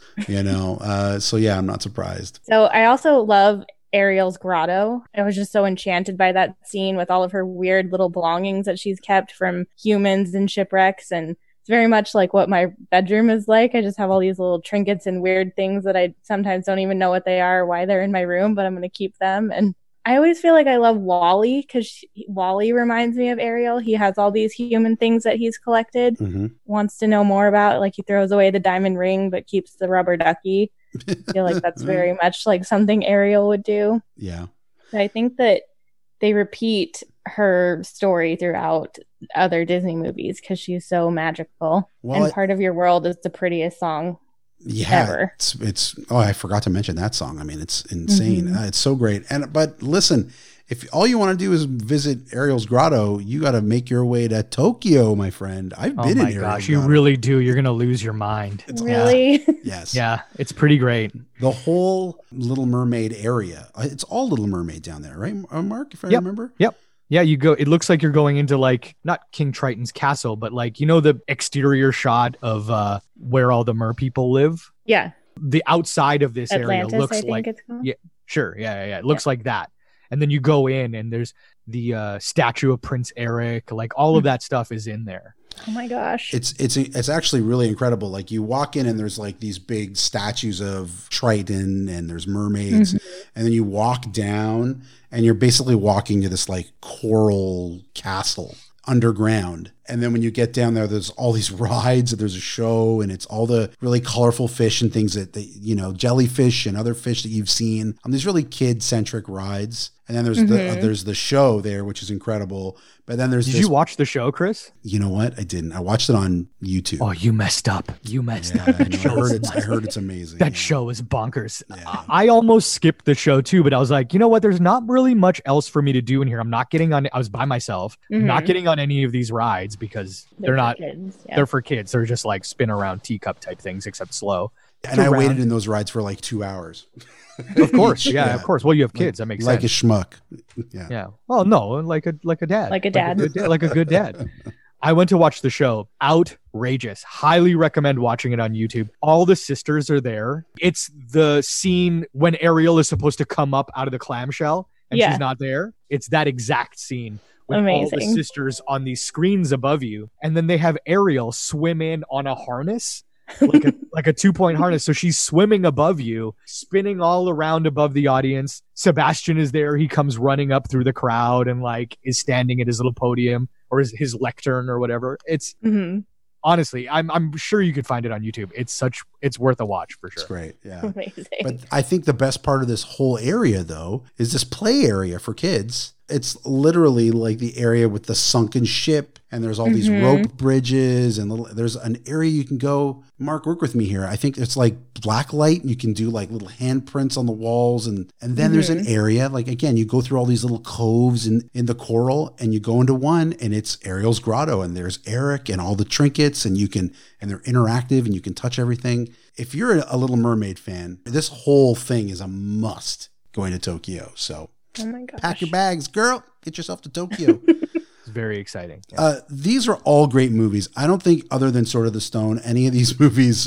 So yeah, I'm not surprised. So I also love Ariel's grotto. I was just so enchanted by that scene with all of her weird little belongings that she's kept from humans and shipwrecks, and it's very much like what my bedroom is like. I just have all these little trinkets and weird things that I sometimes don't even know what they are, why they're in my room, but I'm going to keep them. And I always feel like I love Wally because Wally reminds me of Ariel. He has all these human things that he's collected, wants to know more about. Like he throws away the diamond ring, but keeps the rubber ducky. I feel like that's very much like something Ariel would do. Yeah. I think that they repeat her story throughout other Disney movies because she's so magical. Well, and Part of Your World is the prettiest song ever. It's I forgot to mention that song. I mean, it's insane. It's so great. But listen, if all you want to do is visit Ariel's grotto, you got to make your way to Tokyo, my friend. I've been in Ariel's grotto. You really do. You're going to lose your mind. Really? Yes. Yeah, it's pretty great. The whole Little Mermaid area. It's all Little Mermaid down there, right, Mark, if I remember? Yep. Yeah, you go. It looks like you're going into like not King Triton's castle, but like the exterior shot of where all the mer people live. Yeah. The outside of this Atlantis, area looks I think like it's called. Yeah, sure. Yeah. It looks like that. And then you go in and there's the statue of Prince Eric. Like all of that stuff is in there. Oh my gosh. It's actually really incredible. Like you walk in and there's like these big statues of Triton and there's mermaids, and then you walk down and you're basically walking to this like coral castle underground. And then when you get down there, there's all these rides, and there's a show, and it's all the really colorful fish and things that jellyfish and other fish that you've seen on these really kid-centric rides. And then there's the show there, which is incredible. But then there's Did you watch the show, Chris? You know what? I didn't. I watched it on YouTube. Oh, you messed up. You messed up. I heard it's amazing. That show is bonkers. Yeah. I almost skipped the show too, but I was like, you know what? There's not really much else for me to do in here. I'm not getting on. I was by myself, not getting on any of these rides because they're not. Kids, yeah. They're for kids. They're just like spin around teacup type things, except slow. And I waited in those rides for like 2 hours. Of course, yeah, of course. Well, you have kids. That makes sense. Like a schmuck. Yeah. Well, no, like a dad. Like a dad. Like a good dad. I went to watch the show. Outrageous. Highly recommend watching it on YouTube. All the sisters are there. It's the scene when Ariel is supposed to come up out of the clamshell and she's not there. It's that exact scene with all the sisters on these screens above you. And then they have Ariel swim in on a harness. like a 2-point harness. So she's swimming above you, spinning all around above the audience. Sebastian is there. He comes running up through the crowd and like is standing at his little podium or his lectern or whatever. It's honestly, I'm sure you could find it on YouTube. It's worth a watch for sure. It's great. Yeah. Amazing. But I think the best part of this whole area though is this play area for kids. It's literally like the area with the sunken ship, and there's all these rope bridges, and there's an area you can go. Mark, work with me here. I think it's like black light. You can do like little handprints on the walls, and then there's an area like again you go through all these little coves in the coral, and you go into one, and it's Ariel's grotto, and there's Eric and all the trinkets, and they're interactive, and you can touch everything. If you're a Little Mermaid fan, this whole thing is a must going to Tokyo. So. Oh my gosh. Pack your bags, girl. Get yourself to Tokyo. It's very exciting. Yeah. These are all great movies. I don't think, other than Sword of the Stone, any of these movies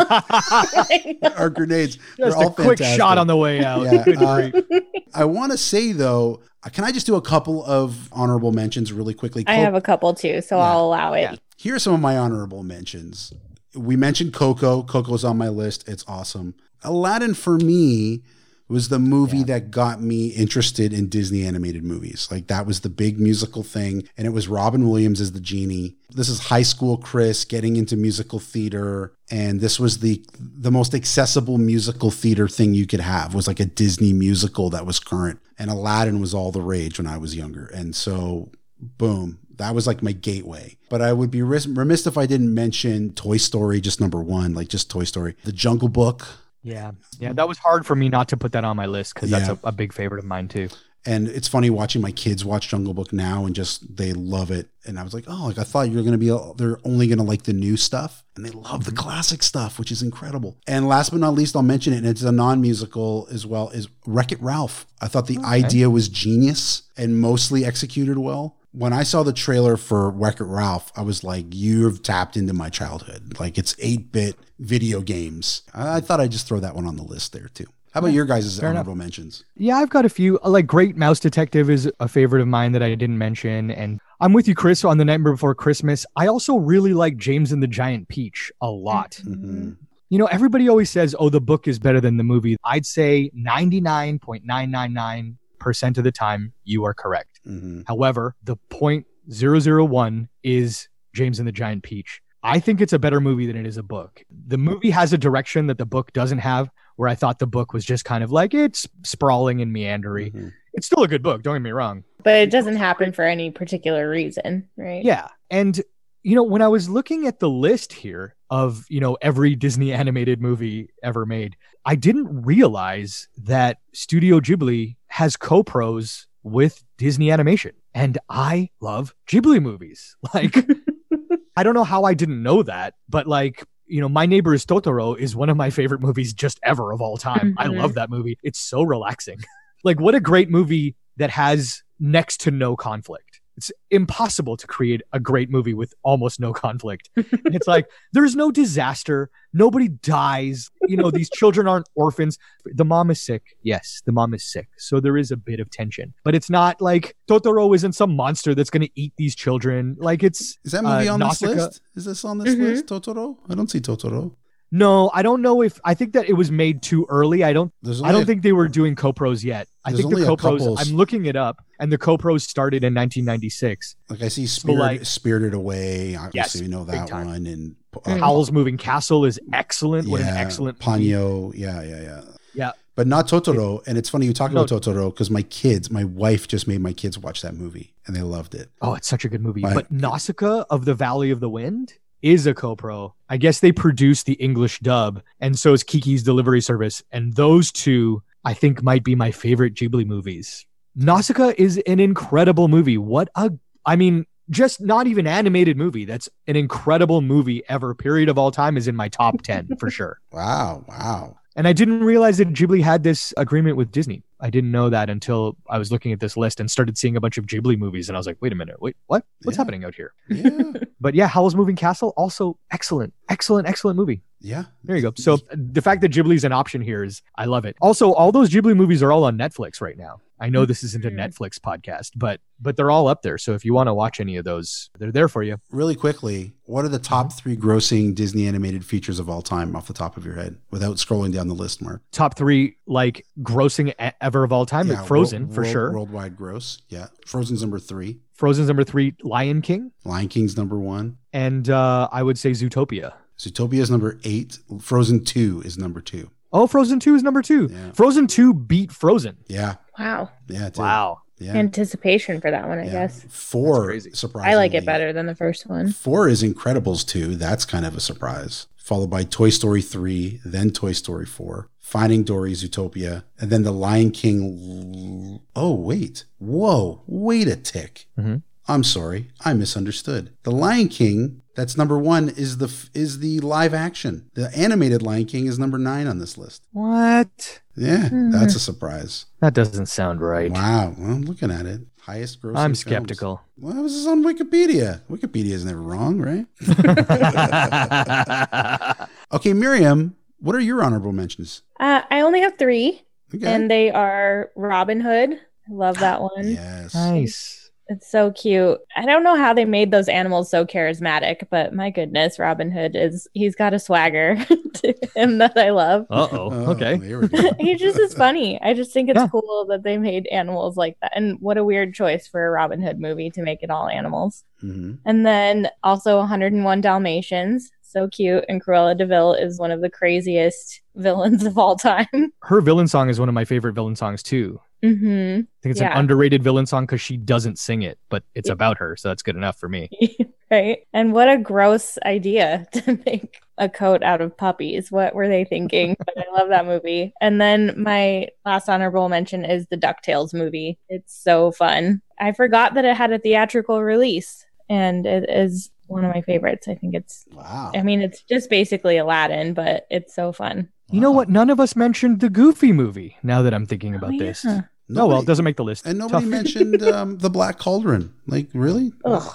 are grenades. Just a quick shot on the way out. Yeah, I want to say, though, can I just do a couple of honorable mentions really quickly? I have a couple, too, so I'll allow it. Yeah. Here are some of my honorable mentions. We mentioned Coco. Coco's on my list. It's awesome. Aladdin, for me, was the movie that got me interested in Disney animated movies. Like that was the big musical thing. And it was Robin Williams as the genie. This is high school Chris getting into musical theater. And this was the most accessible musical theater thing you could have, was like a Disney musical that was current. And Aladdin was all the rage when I was younger. And so boom, That was like my gateway. But I would be remiss if I didn't mention Toy Story, just number one, like just Toy Story. The Jungle Book. Yeah. That was hard for me not to put that on my list because Yeah. that's a big favorite of mine too. And it's funny watching my kids watch Jungle Book now and just they love it. And I was like, oh, like I thought you were going to be, they're only going to like the new stuff. And they love the classic stuff, which is incredible. And last but not least, I'll mention it, and it's a non-musical as well, is Wreck-It Ralph. I thought the idea was genius and mostly executed well. When I saw the trailer for Wreck-It Ralph, I was like, you've tapped into my childhood. Like it's 8-bit video games. I thought I'd just throw that one on the list there too. How about your guys' honorable mentions? Yeah, I've got a few. Like Great Mouse Detective is a favorite of mine that I didn't mention. And I'm with you, Chris, on The Nightmare Before Christmas. I also really like James and the Giant Peach a lot. Mm-hmm. You know, everybody always says, oh, the book is better than the movie. I'd say 99.999% of the time, you are correct. Mm-hmm. However, the 0.001 is James and the Giant Peach. I think it's a better movie than it is a book. The movie has a direction that the book doesn't have, where I thought the book was just kind of like, it's sprawling and meandery. Mm-hmm. It's still a good book, don't get me wrong. But it doesn't happen for any particular reason, right? Yeah. And, you know, when I was looking at the list here of, you know, every Disney animated movie ever made, I didn't realize that Studio Ghibli has co-pros with Disney Animation. And I love Ghibli movies. Like, I don't know how I didn't know that, but like, you know, My Neighbor is Totoro is one of my favorite movies just ever of all time. I love that movie. It's so relaxing. Like, what a great movie that has next to no conflict. It's impossible to create a great movie with almost no conflict. It's like, there's no disaster. Nobody dies. You know, these children aren't orphans. The mom is sick. Yes, the mom is sick. So there is a bit of tension. But it's not like Totoro isn't some monster that's going to eat these children. Like, it's... Is that movie on this Nausicaa. list? Is this on this list, Totoro? I don't see Totoro. No, I don't know if... I think that it was made too early. I don't think they were doing co-pros yet. I There's think the only a co-pros... couple- I'm looking it up, and the co-pros started in 1996. Like I see like- Spirited Away. Obviously, Yes, we know big that time. one. And Howl's Moving Castle is excellent. What an excellent movie. Ponyo. Yeah. Yeah. But not Totoro. And it's funny you talk about Totoro because my wife just made my kids watch that movie and they loved it. Oh, it's such a good movie. Right. But Nausicaa of the Valley of the Wind is a co-pro. I guess they produced the English dub, and so is Kiki's Delivery Service. And those two, I think, might be my favorite Ghibli movies. Nausicaa is an incredible movie. Just not even animated movie. That's an incredible movie ever, period of all time, is in my top 10 for sure. Wow. And I didn't realize that Ghibli had this agreement with Disney. I didn't know that until I was looking at this list and started seeing a bunch of Ghibli movies. And I was like, wait a minute. Wait, what? What's happening out here? Yeah. But yeah, Howl's Moving Castle, also excellent movie. Yeah. There you go. So the fact that Ghibli's an option here is, I love it. Also, all those Ghibli movies are all on Netflix right now. I know this isn't a Netflix podcast, but they're all up there. So if you want to watch any of those, they're there for you. Really quickly, what are the top 3 grossing Disney animated features of all time off the top of your head without scrolling down the list, Mark? Top 3, like grossing ever of all time. Like Frozen, for sure. Worldwide gross. Yeah. Frozen's number 3. Frozen's number 3, Lion King. Lion King's number 1. And I would say Zootopia. Zootopia is number 8. Frozen 2 is number 2. Oh, Frozen 2 is number 2. Yeah. Frozen 2 beat Frozen. Yeah. Wow. Yeah. Too. Wow. Yeah. Anticipation for that one, I guess. 4, surprisingly. I like it better than the first one. 4 is Incredibles 2. That's kind of a surprise. Followed by Toy Story 3, then Toy Story 4, Finding Dory, Zootopia, and then The Lion King. Oh, wait. Whoa. Wait a tick. Mm-hmm. I'm sorry. I misunderstood. The Lion King, that's number 1, is the live action. The animated Lion King is number 9 on this list. What? Yeah, that's a surprise. That doesn't sound right. Wow. Well, I'm looking at it. Highest grossing I'm films. skeptical. Well, this is on Wikipedia. Wikipedia is never wrong, right? Okay, Miriam, what are your honorable mentions? I only have 3, Okay. and they are Robin Hood. I love that one. Yes. Nice. It's so cute. I don't know how they made those animals so charismatic, but my goodness, Robin Hood he's got a swagger to him that I love. Uh-oh. Okay. There we go. He just is funny. I just think it's cool that they made animals like that. And what a weird choice for a Robin Hood movie to make it all animals. Mhm. And then also 101 Dalmatians. So cute. And Cruella de Vil is one of the craziest villains of all time. Her villain song is one of my favorite villain songs too. Mm-hmm. I think it's Yeah. an underrated villain song because she doesn't sing it, but it's Yeah. about her, so that's good enough for me. Right. And what a gross idea to make a coat out of puppies. What were they thinking? But I love that movie. And then my last honorable mention is the DuckTales movie. It's so fun. I forgot that it had a theatrical release, and it is one of my favorites. I think Wow. I mean, it's just basically Aladdin, but it's so fun. You know what? None of us mentioned the Goofy movie. Now that I'm thinking about this. yeah. No, well, it doesn't make the list. And nobody Tough. mentioned the Black Cauldron. Like, really? Ugh.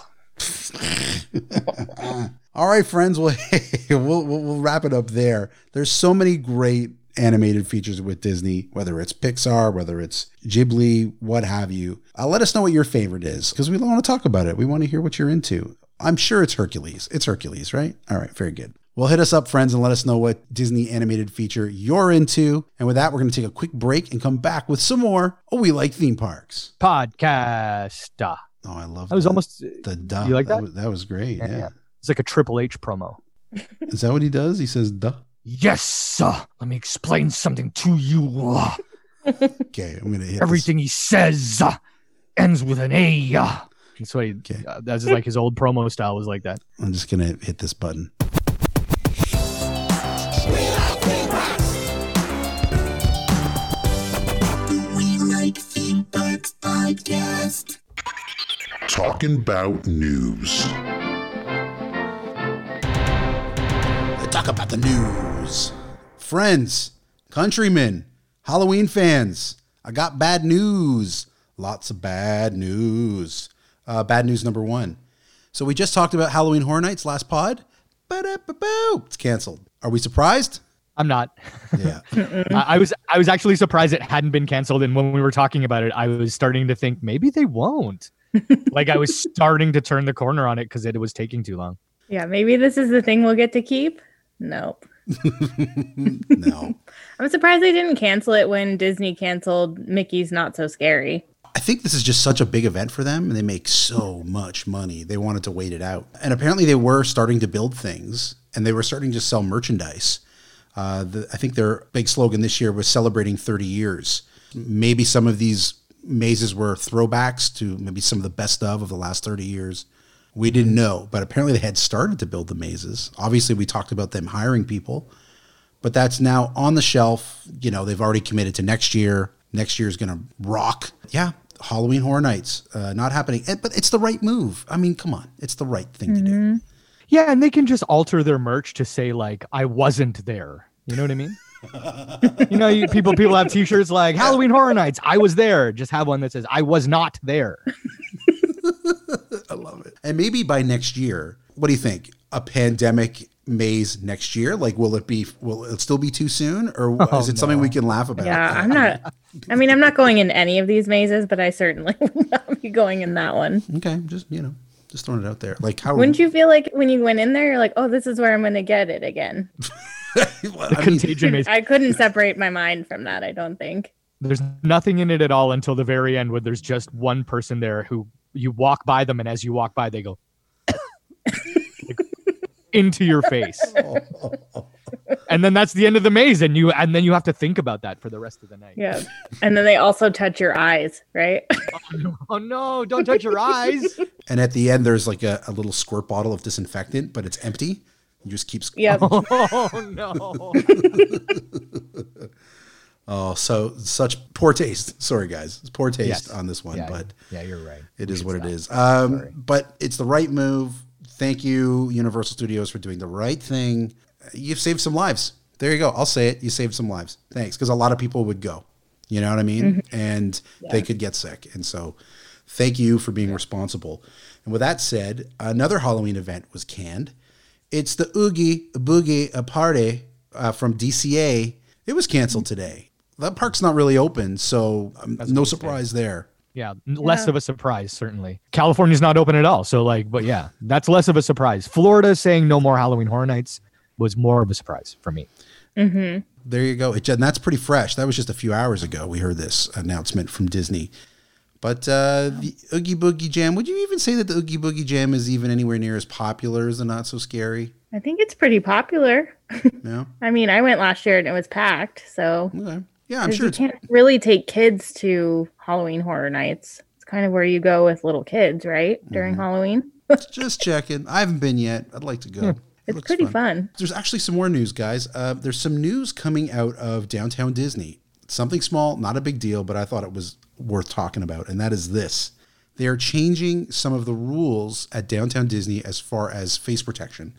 All right, friends. Well, hey, we'll wrap it up there. There's so many great animated features with Disney, whether it's Pixar, whether it's Ghibli, what have you. Let us know what your favorite is, because we want to talk about it. We want to hear what you're into. I'm sure it's Hercules. It's Hercules, right? All right, very good. Well, hit us up, friends, and let us know what Disney animated feature you're into. And with that, we're going to take a quick break and come back with some more Oh, We Like Theme Parks. Podcast. Oh, I love That was almost. the duh. You like that? That was great. Yeah. It's like a Triple H promo. Is that what he does? He says duh. Yes, let me explain something to you. Okay, I'm going to hit Everything he says ends with an A. That's what he. Okay. That's just like his old promo style was like that. This. I'm just going to hit this button. We like theme parks podcast. Talking about news. Let's talk about the news. Friends, countrymen, Halloween fans, I got bad news. Lots of bad news. Bad news number one. So we just talked about Halloween Horror Nights last pod. Ba-da-ba-boo. It's canceled. Are we surprised? I'm not. Yeah. I was actually surprised it hadn't been canceled. And when we were talking about it, I was starting to think maybe they won't. Like I was starting to turn the corner on it because it was taking too long. Yeah, maybe this is the thing we'll get to keep. Nope. No. I'm surprised they didn't cancel it when Disney canceled Mickey's Not So Scary. I think this is just such a big event for them, and they make so much money. They wanted to wait it out. And apparently they were starting to build things, and they were starting to sell merchandise. I think their big slogan this year was celebrating 30 years. Maybe some of these mazes were throwbacks to maybe some of the best of the last 30 years. We didn't know, but apparently they had started to build the mazes. Obviously, we talked about them hiring people, but that's now on the shelf. You know, they've already committed to next year. Next year is going to rock. Yeah, Halloween Horror Nights, not happening. But it's the right move. I mean, come on. It's the right thing to do. Yeah, and they can just alter their merch to say like I wasn't there. You know what I mean? You know, people have T-shirts like Halloween Horror Nights. I was there. Just have one that says I was not there. I love it. And maybe by next year, what do you think? A pandemic maze next year? Like, will it still be too soon? Or is it something we can laugh about? Yeah, I'm not going in any of these mazes, but I certainly would not be going in that one. Okay, just throwing it out there. Like, how Wouldn't you feel like when you went in there, you're like, oh, this is where I'm going to get it again? Well, I mean, Contagion maze. I couldn't separate my mind from that, I don't think. There's nothing in it at all until the very end where there's just one person there who you walk by them, and as you walk by, they go like, into your face. And then that's the end of the maze, and then you have to think about that for the rest of the night. Yeah. And then they also touch your eyes, right? Oh no, don't touch your eyes. and at the end, there's like a little squirt bottle of disinfectant, but it's empty. You just keep. Yep. Oh no. Oh, so such poor taste. Sorry, guys. It's poor taste Yes. on this one, Yeah, but yeah, you're right. it We is should what stop. it is. Sorry. But it's the right move. Thank you, Universal Studios, for doing the right thing. You've saved some lives. There you go. I'll say it. You saved some lives. Thanks. Because a lot of people would go. You know what I mean? And they could get sick. And so thank you for being responsible. And with that said, another Halloween event was canned. It's the Oogie Boogie Party from DCA. It was canceled today. That park's not really open, so no surprise there. Yeah, less of a surprise, certainly. California's not open at all. So, but yeah, that's less of a surprise. Florida saying no more Halloween Horror Nights was more of a surprise for me. Mm-hmm. There you go. And that's pretty fresh. That was just a few hours ago we heard this announcement from Disney. But the Oogie Boogie Jam, would you even say that the Oogie Boogie Jam is even anywhere near as popular as the Not So Scary? I think it's pretty popular. Yeah. I mean, I went last year and it was packed, so Okay. Yeah, I'm 'Cause sure you it's can't really take kids to Halloween Horror Nights. It's kind of where you go with little kids, right? During Halloween. just checking. I haven't been yet. I'd like to go. It It's looks pretty fun. There's actually some more news, guys. There's some news coming out of Downtown Disney. Something small, not a big deal, but I thought it was worth talking about, and that is this. They are changing some of the rules at Downtown Disney as far as face protection.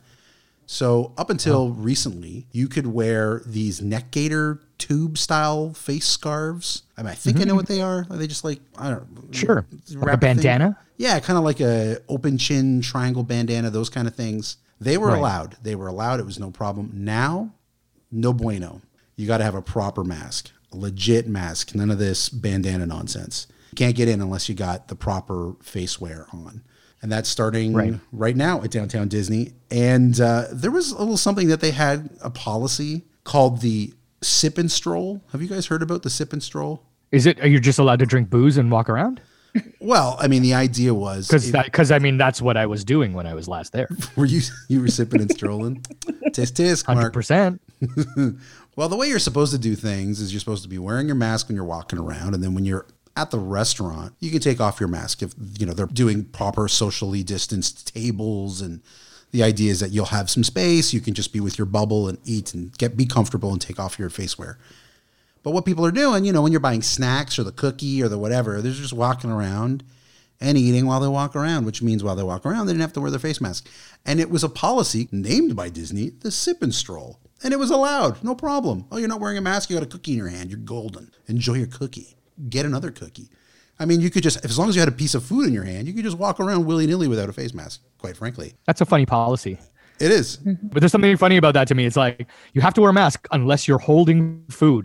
So up until recently, you could wear these neck gaiter tube style face scarves. I mean, I think I know what they are. Are they just like, I don't know. Sure. Like a wrap thing? bandana? Yeah, kind of like a open chin triangle bandana, those kind of things. They were Right. allowed. They were allowed. It was no problem. Now, no bueno. You got to have a proper mask, a legit mask. None of this bandana nonsense. You can't get in unless you got the proper face wear on. And that's starting right now at Downtown Disney. And there was a little something that they had a policy called the sip and stroll. Have you guys heard about the sip and stroll? Are you just allowed to drink booze and walk around? Well, I mean, the idea was Because I mean, that's what I was doing when I was last there. were you were sipping and strolling? Tisk tisk, Mark. 100%. Well, the way you're supposed to do things is you're supposed to be wearing your mask when you're walking around, and then when you're at the restaurant, you can take off your mask if they're doing proper socially distanced tables, and the idea is that you'll have some space. You can just be with your bubble and eat and be comfortable and take off your face wear. But what people are doing, when you're buying snacks or the cookie or the whatever, they're just walking around and eating while they walk around, which means while they walk around, they didn't have to wear their face mask. And it was a policy named by Disney, the sip and stroll. And it was allowed, no problem. Oh, you're not wearing a mask, you got a cookie in your hand, you're golden. Enjoy your cookie. Get another cookie. I mean, you could just, as long as you had a piece of food in your hand, you could just walk around willy-nilly without a face mask, quite frankly. That's a funny policy. It is. But there's something funny about that to me. It's like, you have to wear a mask unless you're holding food.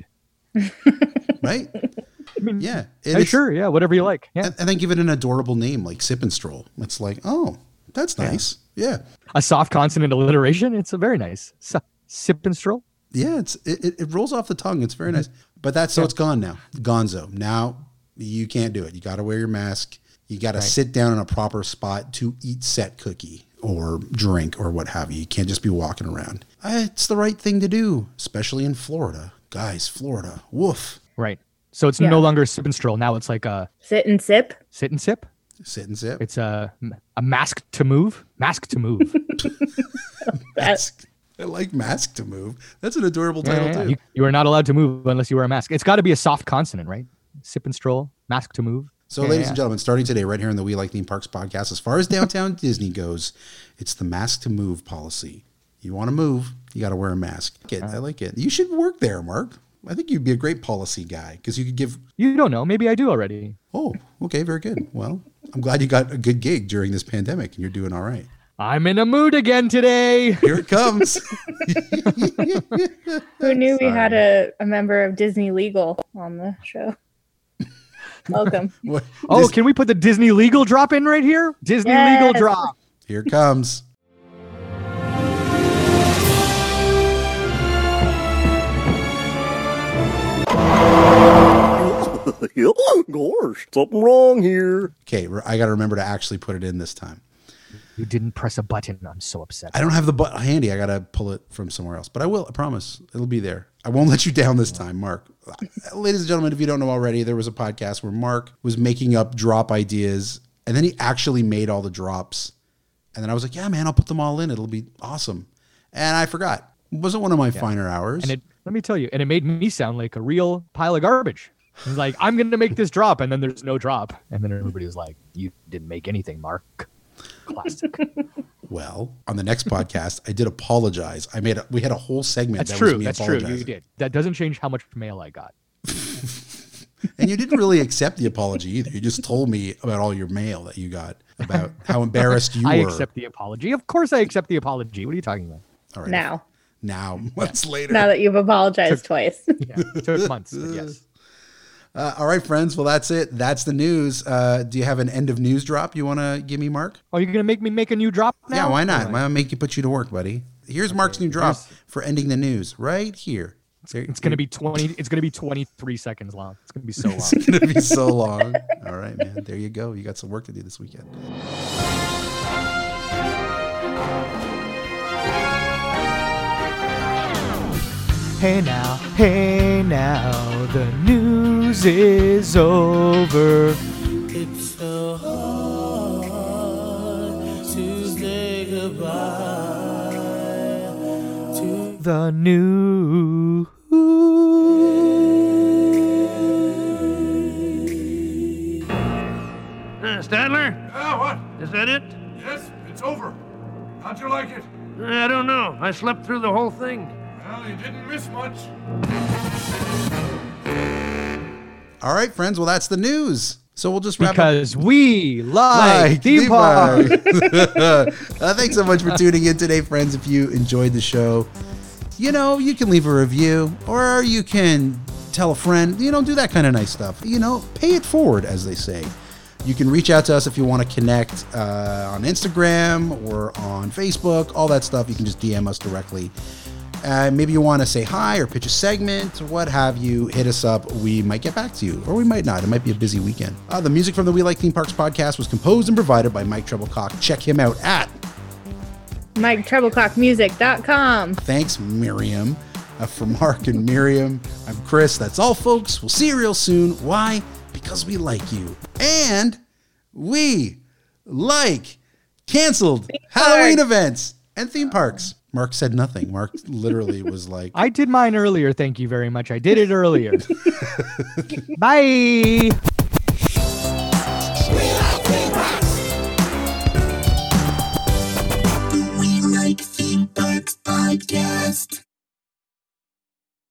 Right? I mean, Yeah. sure. Yeah. Whatever you like. Yeah. And then give it an adorable name like Sip and Stroll. It's like, oh, that's nice. Yeah. A soft consonant alliteration. It's a very nice. Sip and stroll. Yeah, it rolls off the tongue. It's very nice. But so it's gone now. Gonzo. Now you can't do it. You got to wear your mask. You got to sit down in a proper spot to eat set cookie or drink or what have you. You can't just be walking around. It's the right thing to do, especially in Florida. Guys, Florida. Woof. Right. So it's no longer sip and stroll. Now it's like a Sit and sip. sit and sip. Sit and sip. It's a mask to move. Mask to move. Mask. I like mask to move. That's an adorable title too. You are not allowed to move unless you wear a mask. It's got to be a soft consonant, right? Sip and stroll. Mask to move. So, ladies and gentlemen, starting today, right here on the We Like Theme Parks podcast, as far as Downtown Disney goes, it's the mask to move policy. You want to move, you got to wear a mask. I like it. You should work there, Mark. I think you'd be a great policy guy because you could give. You don't know. Maybe I do already. Oh, okay. Very good. Well, I'm glad you got a good gig during this pandemic and you're doing all right. I'm in a mood again today. Here it comes. Who knew we had a member of Disney Legal on the show? Welcome. Can we put the Disney Legal drop in right here? Disney Legal drop. Here it comes. Gosh, something wrong here. Okay, I got to remember to actually put it in this time. You didn't press a button. I'm so upset. I don't have the button handy. I got to pull it from somewhere else. But I will. I promise. It'll be there. I won't let you down this time, Mark. Ladies and gentlemen, if you don't know already, there was a podcast where Mark was making up drop ideas, and then he actually made all the drops. And then I was like, yeah, man, I'll put them all in. It'll be awesome. And I forgot. It wasn't one of my finer hours. And let me tell you, and it made me sound like a real pile of garbage. It was like, I'm going to make this drop, and then there's no drop. And then everybody was like, you didn't make anything, Mark. Classic. Well, on the next podcast, I did apologize. We had a whole segment. That's that was true. me That's apologizing. true. You did. That doesn't change how much mail I got. And you didn't really accept the apology either. You just told me about all your mail that you got, about how embarrassed you were. I accept the apology. Of course I accept the apology. What are you talking about? All right. Now, months later. now that you've apologized twice. Yeah, it took months, but yes. All right, friends. Well, that's it. That's the news. Do you have an end of news drop you want to give me, Mark? Oh, you're going to make me make a new drop now? Yeah, why not? Why not put you to work, buddy? Here's Mark's new drop for ending the news right here. It's going to be 23 seconds long. It's going to be so long. It's going to be so long. All right, man. There you go. You got some work to do this weekend. Hey now, The news is over. It's so hard to say goodbye to The news. Stadler? Yeah, what? Is that it? Yes, it's over. How'd you like it? I don't know. I slept through the whole thing. Well, you didn't miss much. All right, friends. Well, that's the news. So we'll just wrap Because up. we like theme parks. Thanks so much for tuning in today, friends. If you enjoyed the show, you can leave a review or you can tell a friend, do that kind of nice stuff. Pay it forward, as they say. You can reach out to us if you want to connect on Instagram or on Facebook, all that stuff. You can just DM us directly. Maybe you want to say hi or pitch a segment, what have you, hit us up. We might get back to you, or we might not. It might be a busy weekend. The music from the We Like Theme Parks podcast was composed and provided by Mike Treblecock. Check him out at MikeTreblecockmusic.com. Thanks, Miriam. For Mark and Miriam, I'm Chris. That's all, folks. We'll see you real soon. Why? Because we like you. And we like canceled Halloween events and theme parks. Mark said nothing. Mark literally was like, I did mine earlier. Thank you very much. I did it earlier. Bye. We Like Theme Parks podcast.